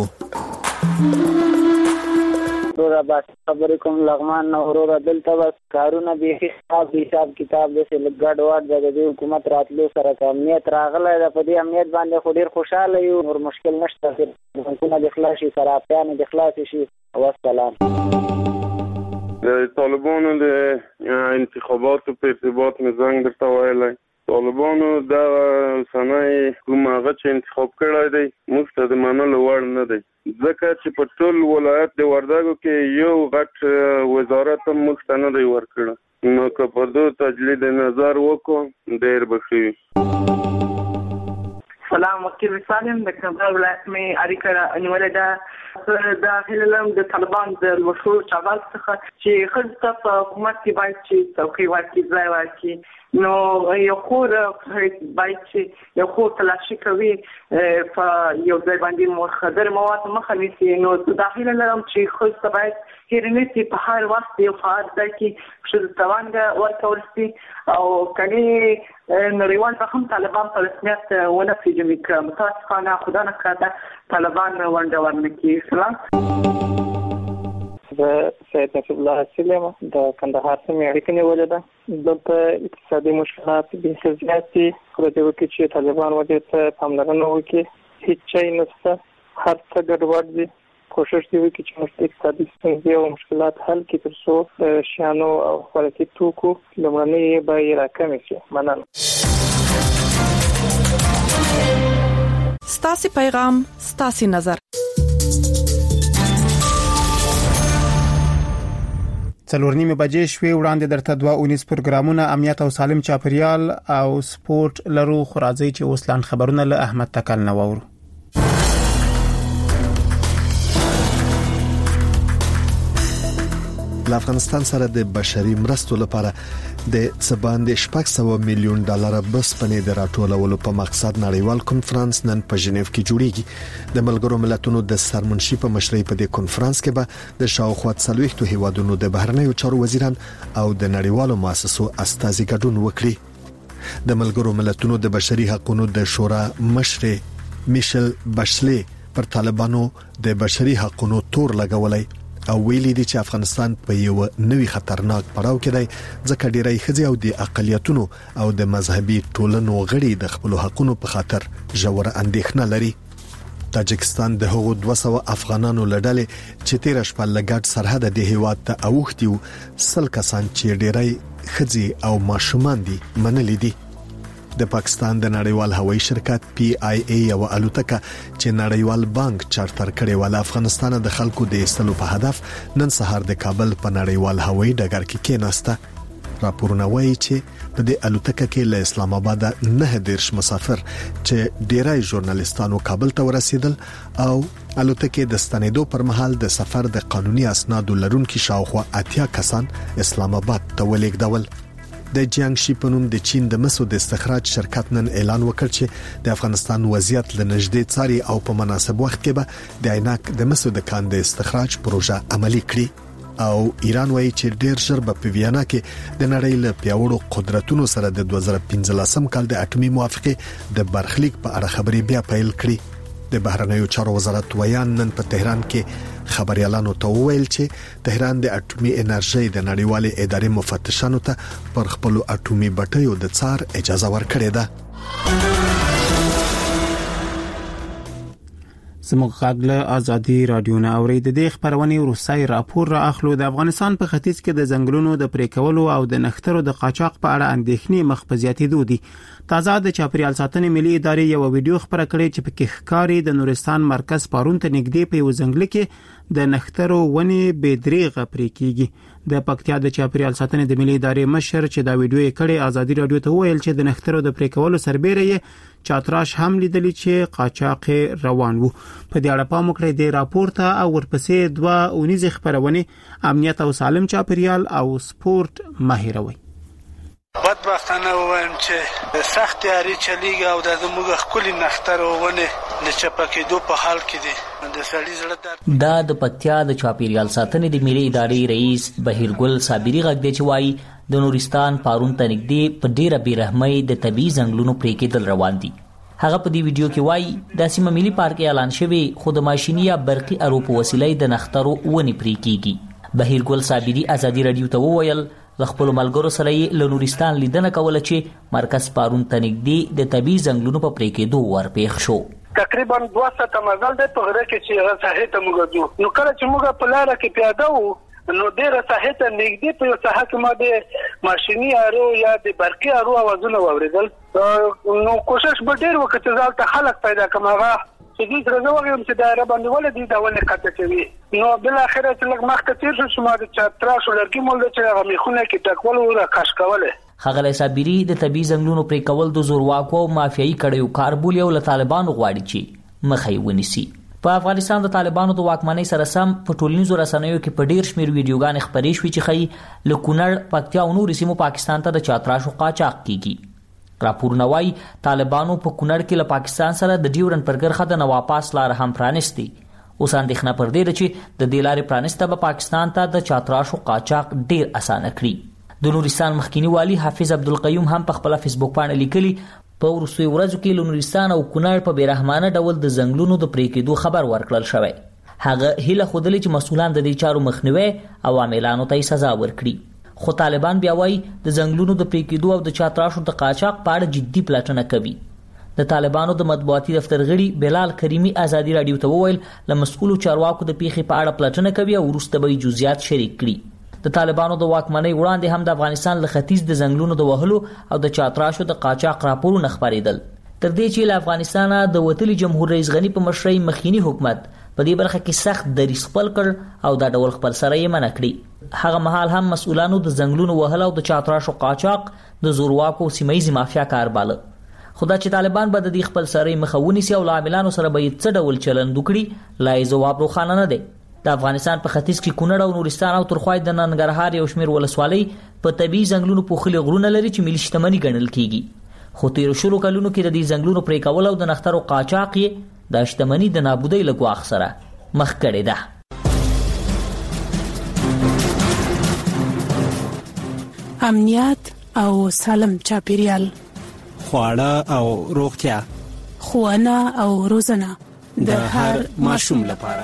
[SPEAKER 24] ورو بس خبرې کوم لغمان نه ورو دلته بس کارونه به حساب حساب کتاب د لګډ واټ د دې حکومت راتلو سره امنیت راغله د په دې امنیت باندې خو ډیر خوشاله یو نور مشکل نشته حکومت د اخلاصي سره پیانه د اخلاصي شي او السلام.
[SPEAKER 25] د طالبانو د انتخاباتو په ارتباط مزنګ درته وایي طالبانو دا سنای کوم هغه چې انتخاب کړی دی موږ ته د منلو وړ نه دی ځکه چې په ټول ولایت د وردګو کې یو غټ وزارت هم موږ ته نه دی ورکړی نو که په دوی تجدید نظر وکړو ډېر به ښه وي.
[SPEAKER 26] سلام وکیل سالم د کندهار ولایت مې اړیکه نیولې ده داخله لم د طالبان د وصول چابال څخه چې خلک په حکومت کې باید چې څوکۍ ورکړي ځای ورکړي نو یو خور باید چې یو خور تلاشي کوي په یو ځای باندې مخدر مواد مخه نیسي نو داخله لرم چې خلک باید هیرنیسي په هر وخت یو فعال ځای کې شل توانګه ورکول شي او کله نړیوال هم طالبان په رسمیت ونه پیژني که متاسفانه خدا نکرده طالبان ونډه ورنکړي. سلام
[SPEAKER 2] زه سید نصیب الله حاصل یم د کندهار سیمې اړیکې نیولې ده. دلته اقتصادي مشکلات بیخي زیات دي. خو د دې وکړي چې طالبان ودې ته پاملرنه وکړي هیڅ شی نشته، هر څه ګډوډ دي. کوشش دی وکړي چې موږ اقتصادي ستونزې او مشکلات حل کړي تر څو د شیانو او خوراکي توکو لومړنۍ بیې راکمې شي. مننه.
[SPEAKER 6] ستاسو پیغام ستاسو نظر.
[SPEAKER 1] څلور نیمه بجې شوي وړاندې درته دوه اونیز پروګرامونه امنیت او سالم چاپریال او سپورت لرو. خو راځي چې اوس لاند خبرونه له احمد تکل نه وورو.
[SPEAKER 5] له افغانستان سره د بشري مرستو لپاره د څباندې شپږ سوه میلیون ډالر بسپنې د راټولولو په مقصد نړیوال کنفرانس نن په ژنیف کې جوړیږي. د ملګرو ملتونو د سرمنشي په مشرۍ په دې کنفرانس کې به د شاوخوا څلوېښتو هیوادونو د بهرنیو چارو وزیران او د نړیوالو مؤسسو استازي ګډون وکړي. د ملګرو ملتونو د بشري حقوقو د شورا مشر میشل باشلی پر طالبانو د بشري حقوقو تور لګولای او ویلي دي چې افغانستان په یو نوي خطرناک پړاو کې دی ځکه ډیری ښځې او د اقلیتونو او د مذهبي ټولنو غړي د خپل حقوقو په خاطر ژور اندېښنه لري. تاجکستان د هغو دوه سوه افغانانو لړلې چې تیر شپه لګټ سرحد د هیواد ته اوښتي وو سل کسان چې ډیری ښځې او ماشومان دي منلي دي. د پاکستان د نړیوال هوایي شرکت پی آی ای یو الوتکه چې نړیوال بانک چارټر کړي ول افغانستان د خلکو د ایستلو په هدف نن سهار د کابل په نړیوال هوایي ډګر کې کېناسته. راپورونه وایي چې په دې الوتکه کې له اسلام آباد نه دیرش مسافر چې ډیری ژورنالیستانو کابل ته ورسېدل او الوتکه د ستنېدو پر مهال د سفر د قانوني اسنادو لرونکو شاوخوا اتیا کسان اسلام آباد ته ولېږدول. د جیانګشي په نوم د چین د مسو د استخراج شرکت نن اعلان وکړ چې د افغانستان وضعیت له نږدې څاري او په مناسب وخت کې به د عینک د مسو د کان د استخراج پروژه عملي کړي. او ایران وایي چې ډیر ژر به په ویانا کې د نړۍ له پیاوړو قدرتونو سره د دوه زره پنځلسم کال د اټومي موافقه د برخلیک په اړه خبرې بیا پیل کړي. د بهرنیو چارو وزارت ویان نن په تهران کې خبريالانو ته وویل چې تهران د اټومي انرژي د نړیوالې ادارې مفتشانو ته پر خپل اټومي بټیو د څار اجازه ورکړې ده.
[SPEAKER 1] زموږ غږ له ازادي رادیو نه اوري. د دې خبرونه روسي راپور را اخلو. د افغانستان په ختیځ کې د ځنګلونو د پریکولو او د نخترو د قاچاق په اړه اندېښنې مخ په زیاتېدو دي. تازه د چاپریال ساتنې ملي ادارې یو ویډیو خبره کړې چې په کې ښکاری د نورستان مرکز پارون ته نږدې په یو ځنګل کې د نخترو ونی بيدریغه پرې کیږي. د پکتیا د چاپریال ساتنې د ملي ادارې مشر چې دا ویډیو یې کړې ازادي رادیو ته وویل چې د نخترو د پریکولو سربېره یې چاتراش هم لیدلی چې قاچاق روان وو. په دې اړه پام وکړئ د راپور ته او ورپسې دوه اونیز خبرونه امنیت او سالم چاپریال او سپورت ماهروي.
[SPEAKER 7] بدبختانه وایم چې سخت یاري چلیږي او د زموږ خپل نخترونه د چپکېدو په حال کې دي. د سړي زړه درد
[SPEAKER 8] دا د پکتیا د چاپیریال ساتنې د ملي ادارې رئیس بهیرګل صابری غږ دی چې وایي د نورستان پارون ته نږدې په ډیره بیرحمۍ د طبي ځنګلونو پرې کېدل روان دي. هغه په دې ویډیو کې وایي د سیمه ملي پارک اعلان شوی خو د ماشيني یا برقي ارو په وسیله د نخترو ونی پرې کیږي. بهیرګل صابری ازادي رادیو ته وویل د خپل ملګرو سره یې له نورستان لیدنه کوله چې مرکز پارون ته نږدې د طبي ځنګلونو په پرې کېدو ورپېښ شو.
[SPEAKER 7] تقریبا دوه ساعته مزل دی په غره کې چې هغه ساحې ته موږ ځو. نو کله چې موږ په لاره کې پیاده وو نو ډېره ساحې ته نږدې په یو ساحه کې ما د ماشیني ارو یا د برقي ارو اوازونه واورېدل. نو کوشش به ډېر وکړ چې ځالته خلک پیدا کړم. هغه چې دې سره زه وایم چې دایره باندې ولې دا ونه قطع کوي. نو بل اخره چې لږ مخکې تیر شو چې ما د چتراش لرګي مول چې هغه میخونه کې ټکول او را کش کوله.
[SPEAKER 8] خغل صابری د طبي ځنګلونو پرې کول د زورواکو او مافیایي کړیو کاربول یو له طالبانو غواړي چې مخې ونیسي. په افغانستان د طالبانو د واکمنۍ سره سم په ټولنیزو رسنیو کې په ډیر شمیر ویډیوګانې خبرې شوې چې خي له کونړ پکتیا او نورو سیمو پاکستان ته د چاتراشو قاچاق کیږي. راپورونه وايي طالبانو په کونړ کې له پاکستان سره د ډیورن پرګرخه د نواپاس لار هم پرانستي. اوس اندېښنه پر دې ده چې د دې لارې پرانسته به پاکستان ته د چاتراشو قاچاق ډیر اسانه کړي. د نورستان مخکینی والی حافظ عبدالقیوم هم په خپل فیسبوک باندې لیکلي په وروستیو ورځو کې له نورستان او کونړ په بیرحمانه ډول د ځنګلونو د پرې کېدو خبر ورکړل شوی. هغه هیله خوده چې مسؤلان د دې چارو مخنیوي او عاملانو ته سزا ورکړي. خو طالبان بیا وایي د ځنګلونو د پریکېدو او د چاتراشو د قاچاق په اړه جدي پلټنه کوي. د طالبانو د مطبوعاتي دفتر غړي بلال کریمی ازادي رادیو ته وویل له مسؤلو چارواکو د پیښې په اړه پلټنه کوي او وروسته به جزئیات شریک کړي. د طالبانو د واکمنۍ وړاندې هم د افغانستان له ختیځ د ځنګلونو د وهلو او د چاتراشو د قاچاق راپورونه خبرېدل، تر دې چې له افغانستانه د وتلي جمهور رئیس غنی په مشرۍ مخکینی حکومت په دې برخه کې سخت دریځ خپل کړ او دا ډول خپل سره یې منع کړي. هغه مهال هم مسؤلانو د ځنګلونو وهل او د چاتراشو قاچاق د زورواکو سیمایي مافیا کار باله. خدا چې طالبان به د دې خپل سره مخه ونیسي او عاملانو سره به یې څه ډول چلند وکړي لا یې ځواب روښانه نه دی. د افغانستان په ختیځ کې کونړ او نورستان او ترخوای د ننګرهار یو شمېر ولسوالۍ په طبیعي ځنګلونو پوښلي غرونه لري چې ملي شتمني ګڼل کیږي. خو تیر شلو کلونو کې د دې ځنګلونو پرې کول او د نخترو قاچاق یې د شتمنۍ د نابودۍ له ګواښ سره مخ کړې ده.
[SPEAKER 9] امنیت او سالم چاپیریال،
[SPEAKER 10] خواړه او روغتیا،
[SPEAKER 9] ښوونه او روزنه
[SPEAKER 10] د هر ماشوم لپاره.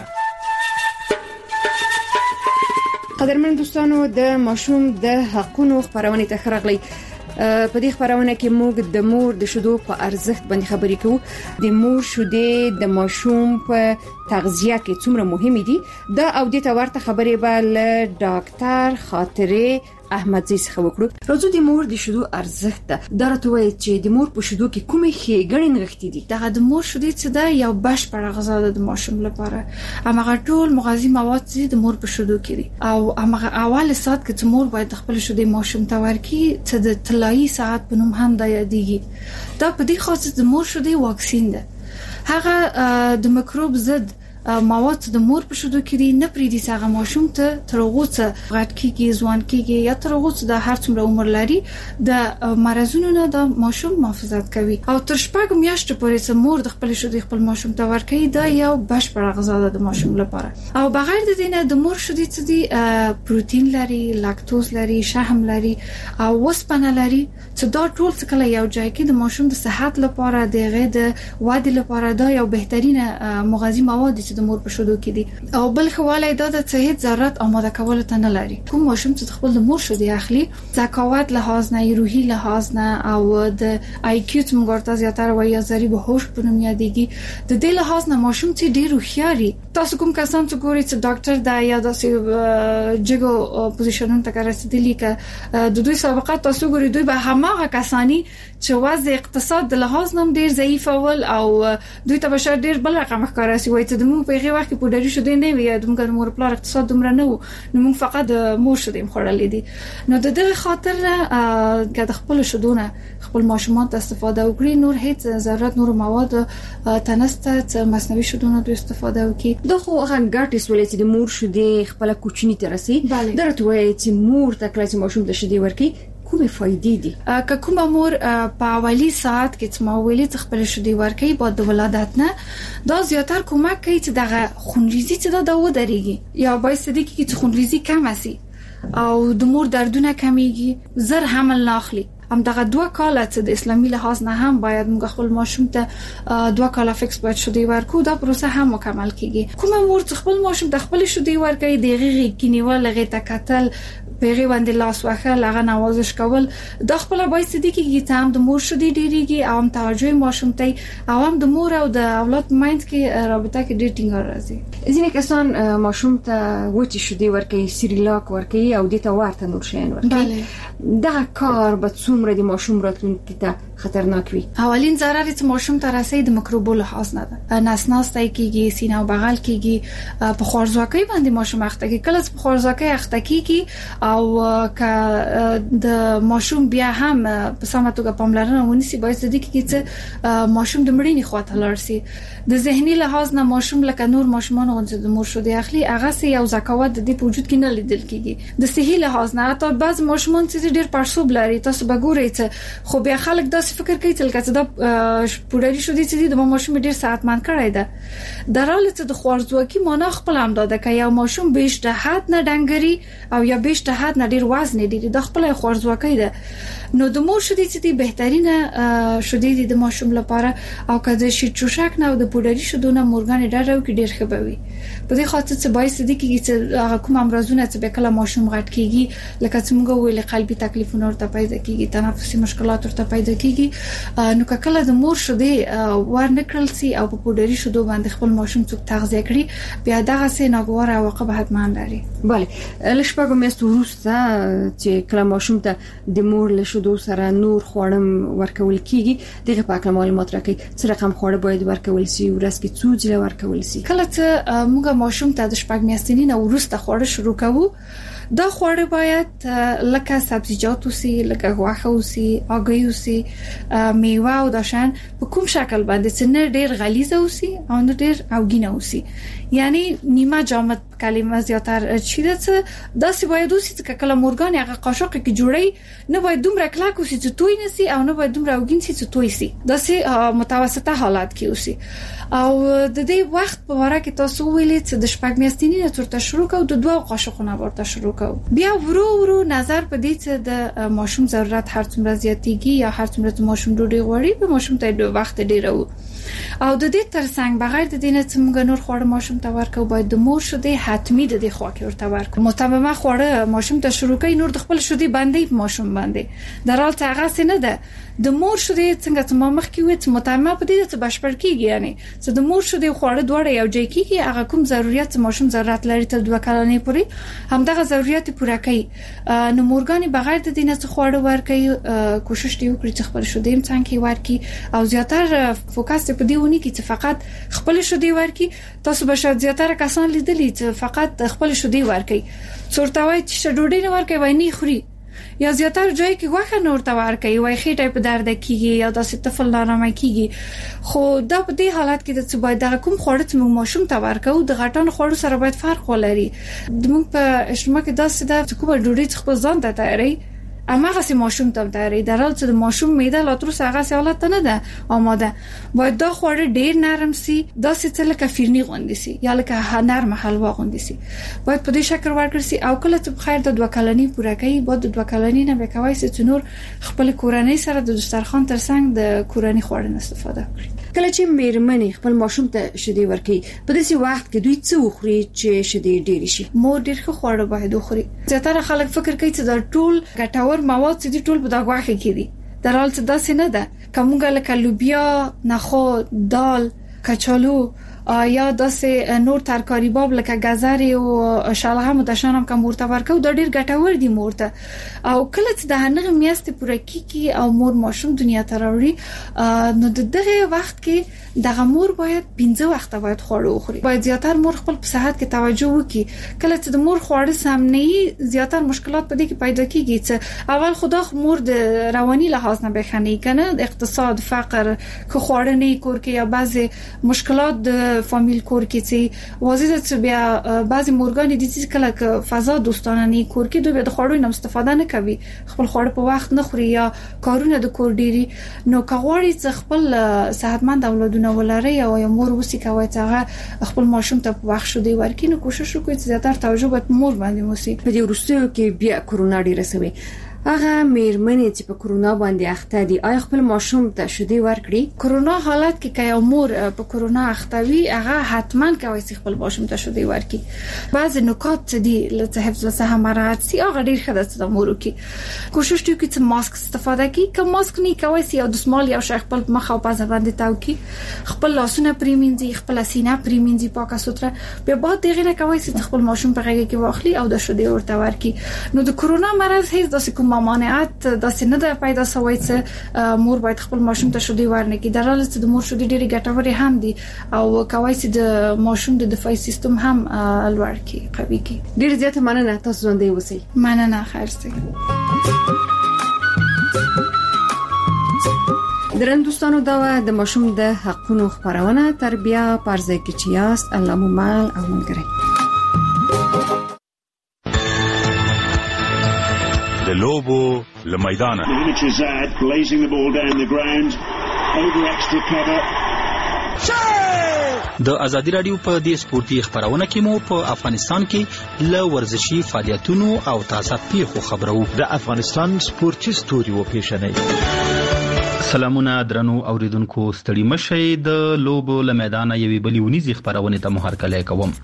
[SPEAKER 12] قدرمن دوستانو، د ماشوم د حقونو خبرونه ته خرغلی. په دې خبرونه کې موږ د مور د شیدو په ارزښت باندې خبرې کوو. د مور شیدې د ماشوم په تغذیه کې څومره مهمه دي دا او د تورته خبرې به له ډاکټر خاطره احمدزی څخه وکړو. راځو د مور د شیدو ارزښت دا راته وایي چې د مور په شیدو کې کومې ښېګڼې نغښتې دي.
[SPEAKER 14] دغه د مور شیدې چې دا یو بشپړه غذا ده د ماشوم لپاره. هغه ټول مغذي مواد چې د مور په شیدو کې دي او هغه اول سات کې چې مور باید خپل شیدې ماشوم ته ورکړي چې د طلایی ساعت په نوم هم دا یادېږي. دا په دې خاطر د مور شیدې واکسین ده. هغه د میکروب ضد مواد د مور په شیدو کې دي، نه پریدي څنګه ماشوم ته تر هغه څه غټ کیږي، ځوان کیږي یا تر هغه څه د هر څومره عمر لري د مرزونو نه د ماشوم محافظت کوي. او تر شپږ میاشتې پورې چې مور د خپل شیدې خپل ماشوم ته ورکوي دا یو بشپړه غذا ده د ماشوم لپاره. او بغیر د دې نه د مور شیدې چې دي پروتین لري، لاکتوز لري، شحم لري او وسپنه لري چې دا ټول څه کله یو ځای کې د ماشوم د صحت لپاره د غي د ودې لپاره دا یو بهترینه مغذي مواد د مور په شیدو کې دي. او بل خواله دا د صحت ضرورت آماده کول ته نه لري. کوم ماشوم چې خپل د مور شیدې اخلي ذکاوت لحاظ نه، روحي لحاظ نه او د آی کیو څخه ورته زیاتره وایي ضریب هوش په نوم یادېږي. د دې لحاظ نه ماشوم چې ډیر هوښیاري. تاسو کوم کسان چې ګوري چې ډاکټر دا یا داسې جګو پوزیشنونو ته رسیدلی ک د دوی سابقه تاسو ګوري دوی به هماغه کسانی چې وضع اقتصاد د لحاظ نم ډیر ضعیف ول او دوی ته بشر ډیر بل رقم ښکاراسي وایي چې د مو په هغه وخت کې پوډری شوه نه وي د موږ مور پلار اقتصاد دومره نه وو نو موږ فقط مور شدیم خورلې دي. نو د دغه خاطر که د خپل شدونه خپل ماشومان ته استفاده وکړي نور هیڅ ضرورت نور مواد تنسته چې مصنوعي شدونه د استفاده وکړي.
[SPEAKER 12] دا خو هغه ګټې سولې چې د مور شدې خپل کوچنی ترسي درته وایي چې مور ته کله چې ماشوم د شدې ورکی کومه فائدې دي.
[SPEAKER 14] که کومه مور په اولی ساعت کې چې ما ویلې خپل شدې ورکی بعد د ولادت نه دا زیاتر کمک کوي چې دغه خونریزي چې دا د ودرېږي یا باعث دي چې خونریزي کم شي او د مور دردونه کمیږي، زر حمل ناخلي. هم دغه دوه کاله چې د اسلامي لحاظ نه هم باید موږ خپل ماشوم ته دوه کاله فکس باید شدې ورکو. دا پروسه هم مکمل کیږي. کومه مور چې خپل ماشوم ته خپل شدې ورکوي دغه کینیول لغه تکتل پیغه باندې لاس واخه لغه نوازش کول د خپل باعث دي کې هم د مور شدې ډیریږي او هم توجه ماشوم ته او هم د مور او د اولاد مایند کې رابطه کې ډیر ټینګار راځي.
[SPEAKER 12] ځینې کسان ماشوم ته وتی شدې ورکوي، سیریلاک ورکوي او د ته ورته نور شین ورکوي. دا کار به څومره د ماشوم راتلونکي ته خطرناک وي؟
[SPEAKER 14] اولین ضرر چې ماشوم ته رسي د میکروبو لحاظ نه ده. نسناستای کیږي، سینه او بغل کیږي، په خوارزاکۍ باندې ماشوم اخته کیږي. کله چې په خوارزاکۍ اخته کیږي او که د ماشوم بیا هم په سمه توګه پاملرنه ونیسي باعث دي چې ماشوم د مړینې خواته لاړ شي. د ذهني لحاظ نه ماشوم لکه نور ماشومان چې د مور شدې اخلي هغه سي یو ذکاوت د دې په وجود کې نه لیدل کیږي. د صحي لحاظ نه حتی بعض ماشومان چې ډېر پړسوب لري تاسو به ګورئ چې خو بیا خلک داسې چې فکر کوي چې لکه دا پوډري شو دي چې د ماشوم ډیر ساعتمان کړی ده دراله چې د خوارزواکي معنا خپل هم داده که یو ماشوم به اجتهاد نه ډنګري او یا به اجتهاد نه ډیر وزن دي د خپل خوارزواکي ده نو د مور شو دي چې بهترینه شو دي د ماشوم لپاره او کله چې چوشک نه او د پوډري شو دونه مورګان ډاډو کې ډیر خبوي په دې خاطر چې باعث دي چې کوم امراضونه چې به کله ماشوم غټ کیږي لکه څنګه ویل قلبي تکلیفونه ورته پیدا کیږي تنفسي مشکلات ورته پیدا کیږي نو کله د مور شو دي ور نکړل سي او په پوډري شو دوه باندې خپل ماشوم څوک تغذیه کړي بیا دغه سه ناګواره عواقب حتما لري
[SPEAKER 12] bale لښپګو میستو وروسته چې کله ماشوم ته د مور له شودو سره نور خوړم ورکول کیږي دغه پاک معلومات راکړي چې رقم خوړه باید ورکول شي ورس کې څو ځله ورکول شي
[SPEAKER 14] کله چې موږ ماشوم ته د شپږ میاشتې نه ورسته خوړه شروع کوو دا خوړه باید لکه سبزیجات وسی لکه غوښه وسی هګۍ وسی میوه او داشان په کوم شکل باندې چې نه ډیر غلیظ وسی او نه ډیر اوګینه وسی یعنی نیمه جامد کلمه زیاتر چی ده چې دا سی باید وسی چې کله مورګان هغه قاشق کې جوړي نه باید دومره کلک وسی چې توی نسی او نه باید دومره اوګین سي چې توی سي دا سی متوسطه حالت کې وسی او د دې وخت په واره کې تاسو ویلې چې د شپږ میاشتې نه ترته شروع کو د دوه قاشقونه ورته شروع کو بیا ورو ورو نظر په دې چې د ماشوم ضرورت هر څومره زیاتېږي یا هر څومره ماشوم ډوډۍ غواړي په ماشوم ته د وخت ډیره او د دې ترڅنګ بغیر د دې نه چې موږ نور خواړه ماشوم ته ورکو باید د مور شوده حتمی د دې خواکې ورته ورکو متممه خواړه ماشوم ته شروع کوي نور د خپل شوده باندې په ماشوم باندې در حال ته هغه نه ده د مور شوده څنګه چې ما مخکې وې چې متممه په دې چې بشپړ کیږي یعنی چې د مور شوده خواړه دوړه یو ځای کیږي هغه کوم ضرورت ماشوم ضرورت لري تر دوه کلنې پورې همدغه ضرورت پوره کوي نو مورګانی بغیر د دې نه چې خواړه ورکوي کوشش دی وکړي چې خپل شوده هم څنګه ورکي او زیاتره فوکس په دې ونی کې چې فقط خپل شوده ورکي تاسو به شاید زیاتره کسان لیدلی چې فقط خپل شوده ورکي څورتاوي چې ډوډۍ نه ورکوي وای نه خوري یا زیاتره جای کې غوښه نور ته ورکوي وای خېټه په درد کیږي یا داسې طفل نارامه کیږي خو دا په دې حالت کې چې باید د کوم خوړه چې موږ ماشوم ته ورکو د غټان خوړو سره باید فرق ولري موږ په اجتماع کې داسې ده چې کومه ډوډۍ خپل ځان ته تیاری اماغه سي ماشوم ته تیاری درال چې د ماشوم معده لا تر څنګه سي حالت نه ده آماده باید دا خوړه ډیر نرم سي دا څه لکه فیرنی غوندي سي یا لکه نرم حلوا غوندي سي باید په دې شکل ورکړ سي او کله چې بخیر د دوه کلنۍ پوره کوي بعد د دوه کلنۍ نه وکوي چې نور خپل کورنۍ سره د دسترخوان ترڅنګ د کورنۍ خوړو استفاده کړي
[SPEAKER 12] کله چې میرمنې خپل ماشوم ته شیدې ورکوي په داسې وخت کې دوی څه وخوري چې شیدې ډېرې شي
[SPEAKER 14] مور ډېر ښه خواړه باید وخوري زیاتره خلک فکر کوي چې دا ټول ګټور مواد چې دي ټول په دغه غوښه کې دي در حال چې داسې نه ده کومه لکه لوبیا نخود دال کچالو یا داسې نور ترکاری باب لکه گازر او شلغم او دشان هم کوم ورته ورکو دا ډیر ګټور دي مورته او کله چې د هغه میاشتې پوره کیږي او مور ماشوم دنیا ته راوړي نو د دغه وخت کې دغه مور باید پنځه وخته باید خواړه وخوري باید زیاتره مور خپل په صحت کې توجه وکړي کله چې د مور خواړه سم نه زیاتره مشکلات په دې کې پیدا کیږي چې اول خدا مور د رواني لحاظ نه بخنی کنه د اقتصاد فقر خو خواړه نه کور کې یا بعضی مشکلات د فامیل کور کې چې واضح چې بیا بعضی مورګان دي چې کله ک فضا دوستانه نه کور کې دوی د خواړو نه استفاده نه کوي خپل خواړه په وخت نه خوري یا کارونه د کور ډيري نو کغوړی چې خپل صحتمند اولادونه ولري او یا مور وسی کوي چې خپل ماشوم ته په وخت شوده ورکړي نو کوشش وکړي چې زیاتره توجه به مور باندې موسی
[SPEAKER 12] په دې ورستیو کې بیا کورونا ډیره سوي هغه میرمنې چې په کورونا باندې اخته دي آیا خپل ماشوم ته شیدې ورکړي
[SPEAKER 14] کورونا حالت کې کای مور په کورونا اخته وي هغه حتما کوي چې خپل ماشوم ته شیدې ورکړي بعض نکات دي لته حفظ صحه مراد سي هغه ډیر ښه ده د مور کې کوشش وکړي چې ماسک استفاده کړي که ماسک نه کوي سي او د سمال یا شیخ خپل مخ او پزه باندې تاو کړي خپل لاسونه پریمینځي خپل سینه پریمینځي پاکه سوتره به بعد دغه نه کوي چې خپل ماشوم په غږ کې واخلي او د شیدې ورته ورکړي نو د کورونا مرض هیڅ داسې کوم مانعات داسې نه ده پیدا شوی چې مور باید خپل ماشوم ته شیدې ورنکړي در حال چې د مور شیدې ډېرې ګټورې هم دي او کوي چې د ماشوم د دفاعي سیستم هم لوړ کړي قوي کړي
[SPEAKER 12] ډېر زیات مننه تاسو ژوندۍ اوسئ
[SPEAKER 14] مننه خیر سي
[SPEAKER 12] درن دوستانو دا د ماشوم د حقونو خبرونه تربیه پرځای کې چیاست الله مو مال او ملګری
[SPEAKER 11] د لوبو له میدانه
[SPEAKER 13] د ازادي رادیو په دې سپورتي خبرونه کې مو په افغانستان کې ل ورزشي فعالیتونو او تازه پیښو خبرو.
[SPEAKER 15] د افغانستان سپورتي ستوري و پیښنې.
[SPEAKER 13] سلامونه درنو اوریدونکو، ستړي مشئ. د لوبو له میدانه یوې بلې ونیزې خبرونه ته مهرکلی کوم.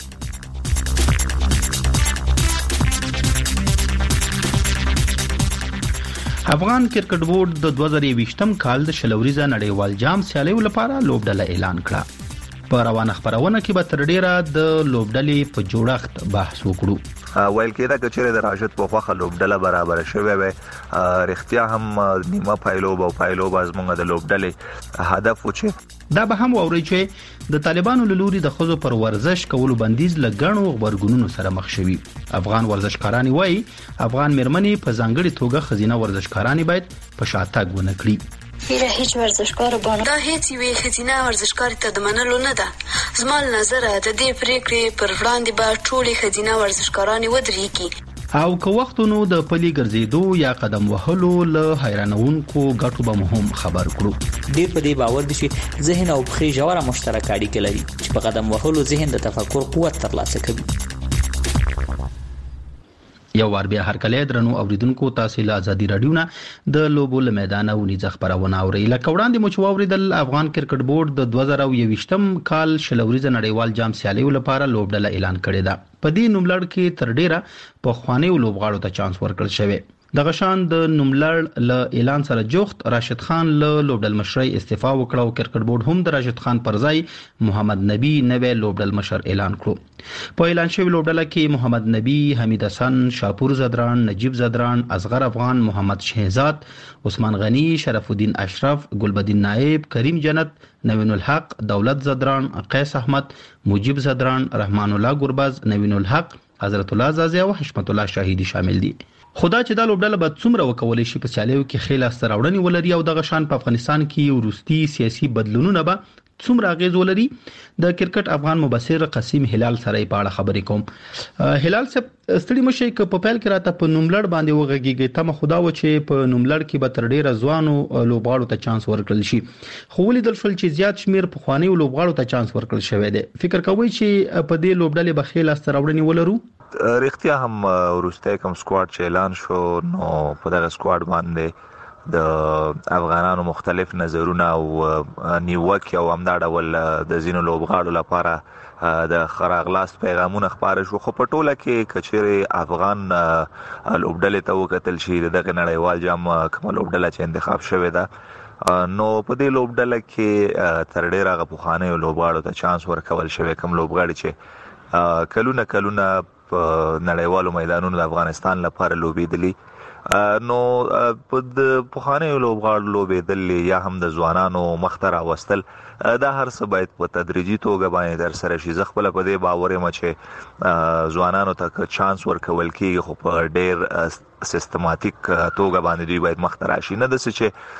[SPEAKER 13] افغان کرکټ بورډ د دوه زره یوویشتم کال د شلوريزه نړیوال جام سیالیو لپاره لوبډله اعلان کړه. په روانه خبرونه کې به تر ډیره د لوبډلې په جوړښت بحث وکړو.
[SPEAKER 16] ویل کېده چې چیرې د راشد په خوخه لوبډله برابر شوی وي، رښتیا هم نیمه پایلوب او پایلوب ازمنګ د لوبډلې هدف و چې
[SPEAKER 13] دا به هم ووري چې د طالبانو له لوري د خزو پر ورزش کولو بندیز لګڼو خبرګونونو سره مخ شوي. افغان ورزشکاران وایي افغان مرمنې په ځانګړي توګه خزینه ورزشکاران باید په شاتګ ونه کړي.
[SPEAKER 17] هیره هیڅ ورزشکار باندې دا هیڅ وی خزینه ورزشکار ته د منلو نه ده. زما نظر د دې پریکړې پر وړاندې به ټولې خزینه ورزشکاران ودرېږي
[SPEAKER 13] او که وختونو د پلي ګرځېدو یا قدم وهلو له حیرانونکو ګټو به مهم خبر کړو.
[SPEAKER 8] ډېر په دې باور دي چې ذهن او پښې ژوره مشترکه اړیکه لري چې په قدم وهلو ذهن د تفکر قوت ترلاسه کوي.
[SPEAKER 13] یو وار بیا هرکلی درنو اوریدونکو، تاسو له ازادي رادیو نه د لوبو له میدانه ونیزه خبرونه اورئ. لکه وړاندې مو چې واوریدل، افغان کرکټ بورډ د دوه زره یوویشتم کال شلوريزه نړیوال جام سیالیو لپاره لوبډله اعلان کړې ده. په دې نوملړ کې تر ډیره په خوانیو لوبغاړو ته چانس ورکړل شوی. د غشان د نوملړ له اعلان سره جوخت راشد خان له لوبډل مشرۍ استعفا وکړه او کرکټ بورډ هم د راشد خان پر ځای محمد نبی نوې لوبډل مشر اعلان کړو. په اعلان شوی لوبډله کې محمد نبی، حمید حسن، شاپور زدران، نجیب زدران، اصغر افغان، محمد شهزاد، عثمان غنی، شرف الدین اشرف، ګلبدین نائب، کریم جنت، نوین الحق، دولت زدران، قیس احمد، مجیب زدران، رحمان الله ګربز، نوین الحق، حضرت الله زازی او حشمت الله شاهدی شامل دي. خدا چې دا لوبډله به څومره وکولای شي په سیالیو کې خېل استراوړنی ولري او د غشان په افغانستان کې وروستي سیاسي بدلونونه به څومره اغیز ولري، د کرکټ افغان مبصر قاسم هلال سره په اړه خبرې کوم. هلال صاحب، ستړي مشئ که په پیل کې راته په نوملړ باندې وغږیږي، تمه خدا و چې په نوملړ کې به تر ډیره ځوانو لوبغاړو ته چانس ورکړل شي، خو ولیدل شول چې زیات شمیر په خواني لوبغاړو ته چانس ورکړل شوی دی. فکر کوئ چې په دې لوبډلې به خېل استراوړنی ولرو؟
[SPEAKER 16] رښتیا هم وروسته کوم سکواډ چې اعلان شو، نو په دغه سکواډ باندې د افغانانو مختلف نظرونه او نیوکه او همدا ډول د زینو لوبغاړو لپاره د خراغلاست پیغامونه خبره شو. خو په ټوله کې کچېره افغان لوبډلې ته وکتل شي دغه نړیوال جام کوم لوبډله چې انتخاب شوې ده، نو په دې لوبډله کې تر ډیره غوښانه لوبغاړو ته چانس ورکول شوی، کوم لوبغاړي چې کلونه کلونه په نړیوالو میدانونو د افغانستان لپاره لوبېدلي، نو په د پخوانیو لوبغاړو لوبېدل یا هم د ځوانانو مخته راوستل، دا هر څه باید په تدریجي توګه باندې ترسره شي. زه خپله په دې باور یم چې ځوانانو ته چانس ورکول کېږي، خو په ډېر سیستماتیک توګه باندې دوی باید مخته راشي، نه داسې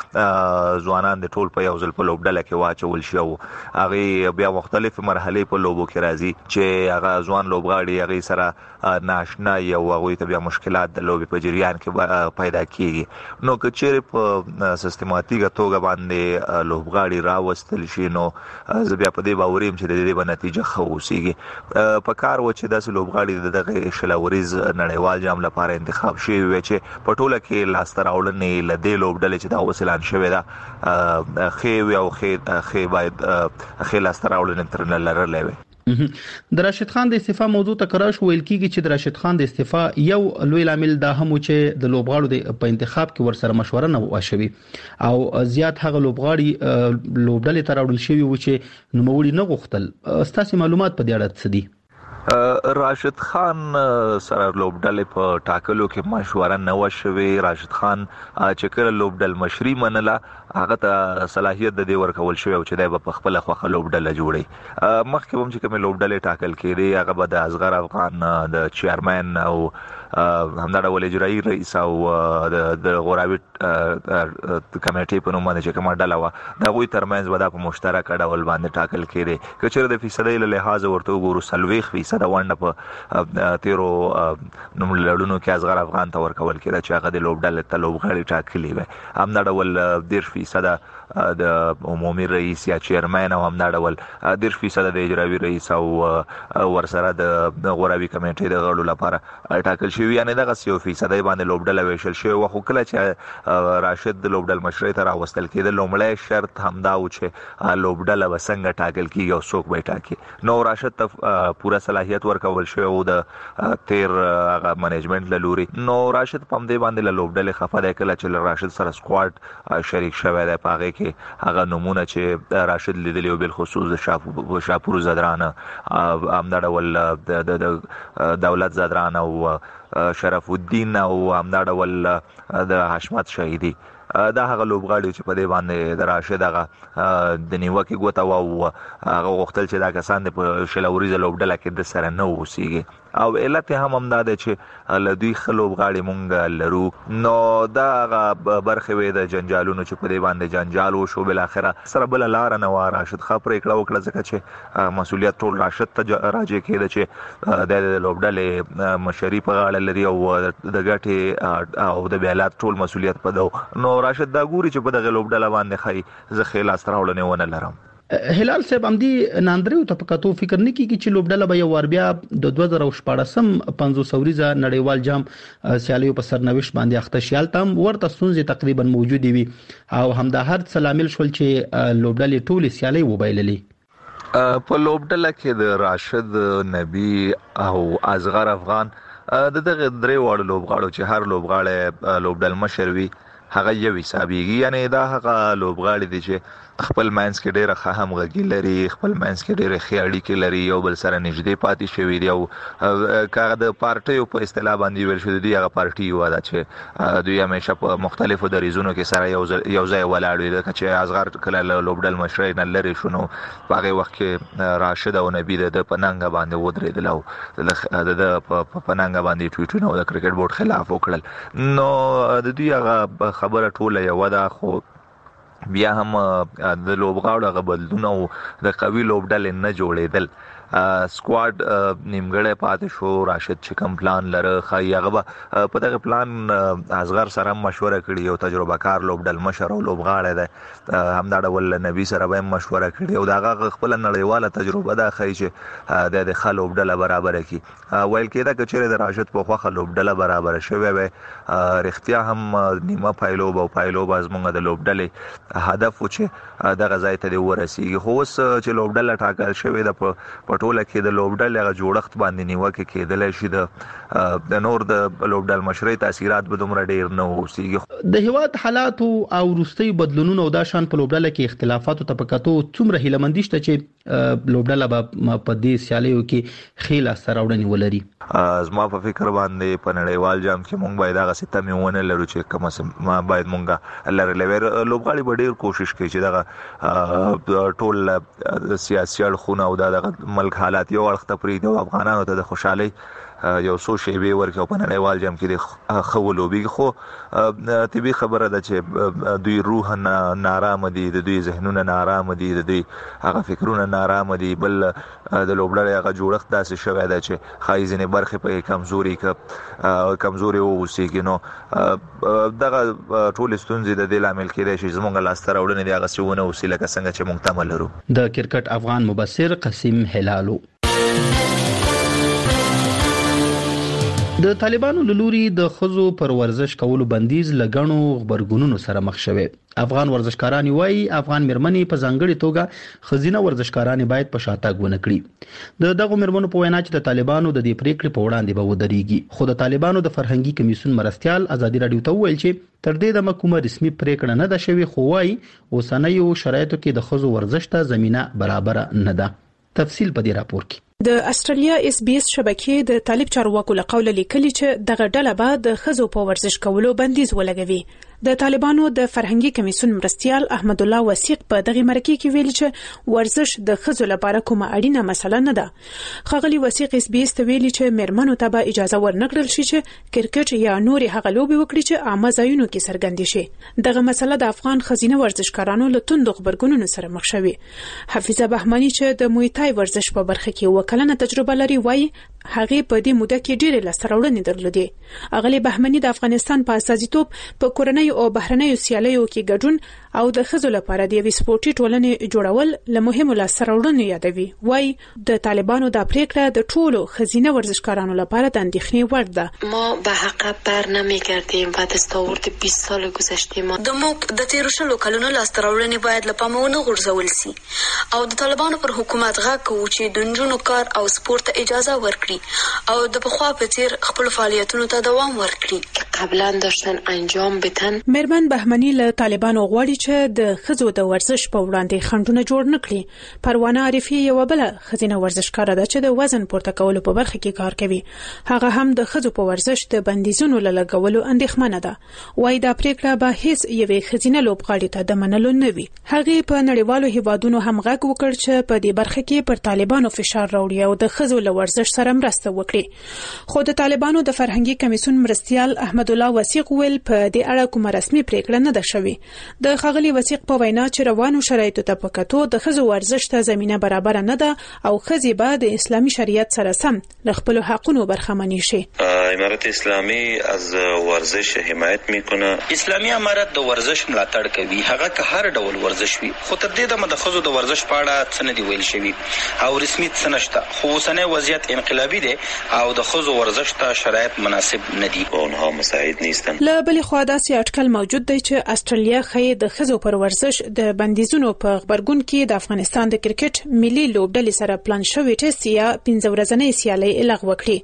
[SPEAKER 16] چې ځوانان د ټول په یو ځل په لوبډله کې واچول شي او هغې بیا مختلفې مرحلې په لوبو کې راځي چې هغه ځوان لوبغاړي هغې سره نااشنا او هغوی ته بیا مشکلات د لوبې په جریان کې پیدا کېږي. نو که چیرې په سیستماتیکه توګه باندې لوبغاړي راوستل شي، نو زه بیا په دې باور یم چې د دې به نتیجه ښه اوسېږي. په کار و چې داسې لوبغاړي د دغه شلوريز نړیوال جام لپاره انتخاب شوي وي چې په ټوله کې لاسته راوړنې له دې لوبډلې چې دا اوس اعلان شوې ده ښې وي او ښې باید ښې لاسته راوړنې ترې لرلی وي.
[SPEAKER 13] د راشد خان د استعفا موضوع تکرار شو. ویل کېږي چې د راشد خان د استعفا یو لوی لامل دا هم چې د لوبغاړو د په انتخاب کې ورسره مشوره نه وشوي او زیات هغه لوبغاړي لوبډلې ته راوړل شوي و چې نوموړي نه غوښتل. ستاسو معلومات په دې اړه څه دي؟
[SPEAKER 16] راشد خان سره لوبډلې په ټاکلو کې مشوره نه وشوي. راشد خان چې کله لوبډل مشري منله، هغه ته صلاحیت د دې ورکول شوی او چې دی به په خپله خوښه لوبډله جوړوي. مخکې به هم چې کومې لوبډلې ټاکل کېدې، هغه به د اصغر افغان د چیرمن او همدا ډول اجرایي رئیس او د غوراوي کمیټې په نوم باندې چې کومه ډله وه، د هغوی ترمنځ به دا په مشترکه ډول باندې ټاکل کېدې. که چېرې د فیصدۍ له لحاظه ورته وګورو، څلوېښت فیصد ونډه په تیرو نوم لړونو کې اصغر افغان ته ورکول کېده چې هغه د لوبډلې ته لوبغاړي ټاکلي وي. همدا ډول دېرش فیصد د عمومي رئیس یا چیرمن او همدا ډول دېرش فیصد د اجرایي رئیس او ورسره د غوراوي کمیټې د غړو لپاره ټاکل شوی. یعنی دغه یو فیصد باندې لوبډله ویشل شوی و. خو کله چې راشد د لوبډل مشرۍ ته راوستل کېده لومړی شرط همدا و چې لوبډله به څنګه ټاکل کېږي او څوک به یې ټاکي. نو راشد ته پوره صلاحیت ورکول شوی و د تیر هغه منیجمنت له لوري. نو راشد په همدې باندې له لوبډلې خفه دی. کله چې راشد سره سکواډ شریک شوی دی په هغې کې هغه نومونه چې راشد لیدلی او بالخصوص د شاپور زدران همدا ډول د دولت زدران او شرف الدین او همدا ډول د حشمت شهیدی دا هغه لوبغاړي چې په دې باندې د راشد هغه د نیوکې ګوته و هغه غوښتل چې دا کسان د شلوريزه لوبډله کې د سره نه اوسېږي او علت هم همدا ده چې له دوی ښه لوبغاړي مونږ لرو. نو دا هغه برخې وې د جنجالونو چې په دې باندې جنجال وشو. بالاخره سره بله لاره نه وه. راشد ښه پرېکړه وکړه ځکه چې مسؤلیت ټول راشد ته راجع کېده چې د لوبډلې مشري په غاړه لري او د ګټې او د بیالات ټول مسؤلیت په ده. نو راشد دا ګوري چې په دغه لوبډله باندې ښایي زه ښې لاسته راوړنې ونه لرم.
[SPEAKER 13] هلال صاحب همدي ناندریو ته په کتو فکر نه کیږي چې لوبډله به یو ور بیا د دوه زره شپاړسم پنځوس اوریزه نړیوال جام سیالیو په سرنوشت باندې اخته شیال تام ورته ستونزې تقریبا موجودې وي او همدا هر څه لامل شول چې لوبډلې ټولې سیالۍ وبایللې.
[SPEAKER 16] په لوبډله کې د راشد نبی او اصغر افغان د دغه درې واړو لوبغاړو چې هر لوبغاړی لوبډل مشر وي هغه یو حسابيږي. یعنی دا هغه لوبغاړي دي چې خپل ماینس کې ډېره ښه همغږي لري, خپل ماینس کې ډېره ښې اړیکې لري, یو بل سره نږدې پاتې شوي دي او کاغه د پارټیو په اصطلاح باندې ویل شوی دی هغه پارټي یو ده چې دوی همیشه په مختلفو دریزونو کې سره یو یو ځای ولاړ وي. لکه چې اصغر کله لوبډل مشرۍ نه لري شو نو په هغه وخت کې راشد او نبی د پننګ باندې ودرېدل او د پننګ باندې ټویټونه او د کرکټ بورډ خلاف وکړل. نو د دوی هغه خبره ټوله یو ده. خو بیا هم د لوبغاړو غو بدلونه او د قوي لوبډلې نه جوړېدل. سکواډ نیمګړی پاتې شو. راشد چې کوم پلان لره خای هغه په دغه پلان اصغر سره مشوره کړي, یو تجربه کار لوبډل مشر او لوبغاړی دی همدا ډول نبی سره به مشوره کړي او دغه خپل نړیواله تجربه ده خای چې د ښه لوبډله برابر کړي. ویل کېده چې چیرې د راشد په خوخه لوبډله برابر شوی وي رښتیا هم نیمه پایلوب او پایلوب ازمنګ د لوبډلې هدف و چې دغه ځای ته ورسیږي. خو اوس چې لوبډله ټاکل شوې ده په ټوله کې د لوبډل هغه جوړښت باندې نیوکه کېدلی شي د نور د لوبډل مشرۍ تاثیرات به دومره ډېر نه اوسېږي.
[SPEAKER 13] د هیواد حالات او وروستي بدلونونو او دا شان په لوبډله کې اختلافات ته په کتو څومره هیلهمندي شته چې لوبډله به په دې سیالیو کې ښې لاسته راوړنې ولري؟
[SPEAKER 16] زما په فکر باندې په نړیوال جام کې مونږ باید هغه څه تمې ونه لرو چې کومه څه باید مونږ لرلی وی. لوبغاړي به ډېر کوشش کوي چې دغه ټول سیاسي اړخونه او دغه ملک حالات یو اړخ ته پرېږدي او افغانانو ته د خوشحالۍ یو څو شیبې ورکړي او په نړیوال جام کې د ښه ولوبېږي. خو طبیعي خبره ده چې دوی روح نارامه دي, د دوی ذهنونه نارامه دي, د دوی هغه فکرونه نارامه دي. بل د لوبډلې هغه جوړښت داسې شوی دی چې ښایي ځینې برخې پکې کمزوري کمزوري واوسېږي. نو دغه ټولې ستونزې د دې لامل کېدای شي زموږ لاسته راوړنې دي هغسې ونه اوسي لکه څنګه چې موږ تمه لرو.
[SPEAKER 13] د کرکټ افغان مبصر قاسم هلالو. د طالبانو لوري د خزو پر ورزش کولو بندیز لګڼو خبرګونونو سره مخ شوه. افغان ورزشکاران وایي افغان مرمنې په ځانګړي توګه خزینه ورزشکاران باید په شاتګ ونه کړي. د دغه مرمنو په وینا چې د طالبانو د دې پریکړې په وړاندې به ودرېږي. خو د طالبانو د فرهنګي کمیسیون مرستيال ازادي رادیو ته ویل چې تر دې د کومه رسمي پریکړه نه ده شوې, خو وايي اوسنیو شرایطو کې د خزو ورزش ته زمينه برابر نه ده. تفصیل په دې راپور کې.
[SPEAKER 6] د استرالیا اس بي اس شبکې د طالب چارواکو له قوله لیکلي چې دغه ډله به د خزو په ورزش کولو بندیز ولګوي. د طالبانو د فرهنګي کمیسیون مرستيال احمد الله وثیق په دغه مرکه کې ویل چې ورزش د خزو لپاره کومه اړینه مسله نه ده. خغلی وثیق اس بي اس ته ویل چې مېرمنو ته به اجازه ورنکړل شي چې کرکټ یا نوري هغه لوبي وکړي چې عامه ځایونو کې څرګند شي. دغه مسله د افغان خزینه ورزشکارانو له توندو خبرګونونو سره مخ شوي. حفیظه بهمنی چې د مویتای ورزش په برخه کې وکلنه تجربه لري وایي هغه په دې موده کې ډېرې لاسته درلودې. اغلی بهمنی د افغانستان په اساسیتوب په کورنۍ او بهرنۍ سیالیو کې ګډون او د خزو لپاره د یوې سپورتي ټولنې جوړول له مهمو لاسته یادوي. وایي د طالبانو د پریکړه د ټولو خزینه ورزشکارانو لپاره د اندېښنې وړ ده.
[SPEAKER 3] ما به حق بر نمیگردیم و دستاورد بیست سال گذشته ما
[SPEAKER 17] د موږ د تیر شلو کلونو لاسته راوړنې باید له پامه ونه غورځول سي او د طالبانو پر حکومت غږ کوو چې د نجونو کار او سپورت ته اجازه ورکړي او د بخوا په تیر خپل فعالیتونو ته دوام ورکړي
[SPEAKER 3] که قبلا داشتن انجام بدن.
[SPEAKER 6] مېرمن بهمنی له طالبانو غواړي چې د خزو د ورزش په وړاندې خنډونه جوړ نکړي. پروانه عارفي یو بل خزینه ورزشکاره ده چې د وزن پورته کولو په برخه کې کار کوي. هغه هم د خزو په ورزش د بندیزونو لګولو اندېښمنه ده. وایي دا پریکړه به هیڅ یوې خزینه لوبغاړي ته د منلو نه وي. هغه په نړیوالو هیوادونو هم غږ وکړ چې په دې برخه کې پر طالبانو فشار راوړي او د خزو له ورزش سره مرسته وکړي. خو د طالبانو د فرهنګي کمیسیون مرستيال احمد الله وثیق ویل په دې اړه کومه رسمي پریکړه نه ده شوې. د خغلی وثیق په وینا چې روانو شرایطو ته پکاتو د خزو ورزش ته زمينه برابر نه ده او خزي به د اسلامي شریعت سره سم له خپل حقونو برخمنې شي.
[SPEAKER 4] امارت اسلامی از ورزش حمایت میکنه.
[SPEAKER 18] اسلامي امارت د ورزش ملاتړ کوي. هغه که هر ډول ورزش وي خو تر دې د خزو د ورزش په اړه څه نه دی ویل شوی او رسمي څه نشته. خو اوسنی وضعیت انقلابي دی او د خزو ورزش ته شرایط مناسب نه دي.
[SPEAKER 4] اونها مساعد نیستن.
[SPEAKER 6] له بل خوا داسې اټکل موجود دی چې استرالیا خې د خزو پر ورزش د بندیزونو په خبرګون کې د افغانستان د کرکټ ملي لوبډلې سره پلان شوی ټیسټ یا پنځه ورځنۍ سیالي لغوه کړې.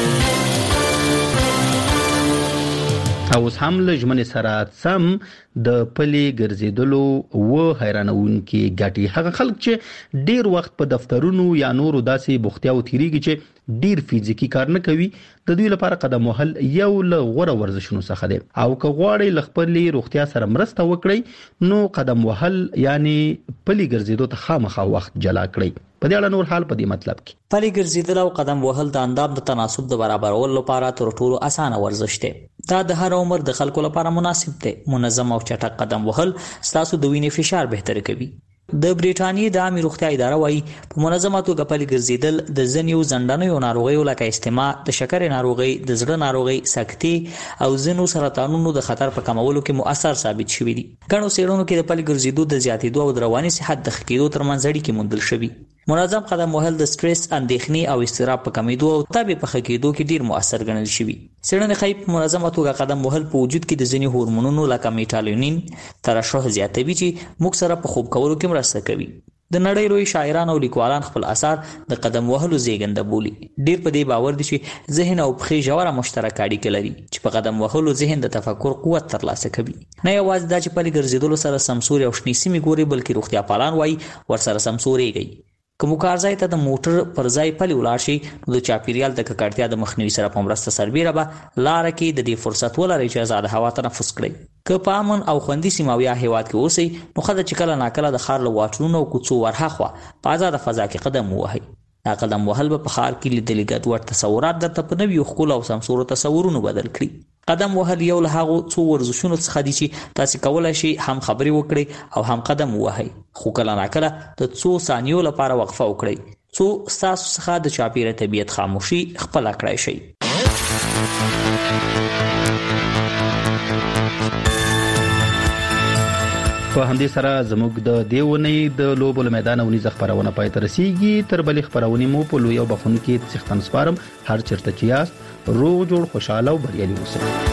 [SPEAKER 13] اوس هم لجمن سره سم د پلي ګرځیدلو و حیرانونکي ګټي هغه خلک چې ډیر وخت په دفترونو یا نورو داسې بوختیاو تیریږي چې ډیر فزیکی کار نه کوي. د دوی لپاره قدم وهل یو له غوره ورزشونو څخه دی او که غواړي ل خپل روغتیا سره مرسته وکړي نو قدم وهل یعنی پلي ګرځیدو ته خامخا وخت جلا کړئ. په دې اړه نور حال په دې مطلب کې
[SPEAKER 8] پلي ګرځیدل او قدم وهل د اندام د تناسب د برابرولو لپاره تر ټولو اسانه ورزش دی. دا د هر عمر د خلکو لپاره مناسب دی. منظم او چټک قدم وهل ستاسو د وینې فشار بهتر کوي. د بریټانیې د عامه روغتیا اداره وايي په منظمه توګه پلي ګرځیدل د ځینو زندانیو ناروغیو لکه استما، د شکر ناروغي، د زړه ناروغي، سکتي او ځینو سرطانونو د خطر په کمولو کې مؤثر ثابت شوي دي. ګڼو څېړنو کې د پلي ګرځیدو د زیاتېدو او د رواني صحت د ښه کېدو ترمنځ اړیکې موندل شوي. منظم قدم وهل د سټرس، اندېښنې او اضطراب په کمیدو او تابع په ښه کېدو کې ډیر مؤثر ګڼل شوي. څېړنې ښایي په منظمه توګه قدم وهل په وجود کې د ځینې هورمونونو لکه میټالونین ترشح زیاتوي چې موږ سره په خوب کولو کې مرسته کوي. د نړۍ لوی شاعران او لیکوالان خپل اثار د قدم وهلو زیږنده بولي. ډیر په دې باور دي چې ذهن او پښې ژوره مشترکه اړیکه لري چې په قدم وهلو ذهن د تفکر قوت ترلاسه کوي. نه یوازې دا چې پلي ګرځېدلو سره سمسوري او شنې سیمې ګوري بلکې روغتیا پالان وایي ورسره سمسورېږي. که مو کار ځای ته د موټر پر ځای پلي ولاړ شي نو د چاپیریال د ککړتیا د مخنیوي سره په مرسته سربیره به لاره کې د دې فرصت ولرئ چې آزاد هوا تنفس کړئ. که په امن او خوندي سیمه او یا هیواد کې اوسئ نو ښه ده چې کله ناکله د ښار له واټونو او کوڅو ورهاخوا په ازاده فضا کې قدم ووهئ. دا قدم وهل به په ښار کې لیدلي ګډوډ تصورات درته په نویو ښکلو او سمسورو تصورونو بدل کړي. قدم وهل یو له هغو څو ورزشونو څخه دي چې تاسې کولی شئ هم خبرې وکړئ او هم قدم ووهئ، خو کله ناکله د څو ثانیو لپاره وقفه وکړئ څو ستاسو څخه د چاپیره طبیعت خاموشي خپله کړای شئ.
[SPEAKER 13] په همدې سره زموږ د دیونې د لوبو له میدان ونیزه خبرونه پای ته رسیږي. تر بلې خبرونې مو په لوی او بخونکي څښتن سپارم. هر چیرته چې یاست روغ جوړ خوشاله او بریالي اوسئ.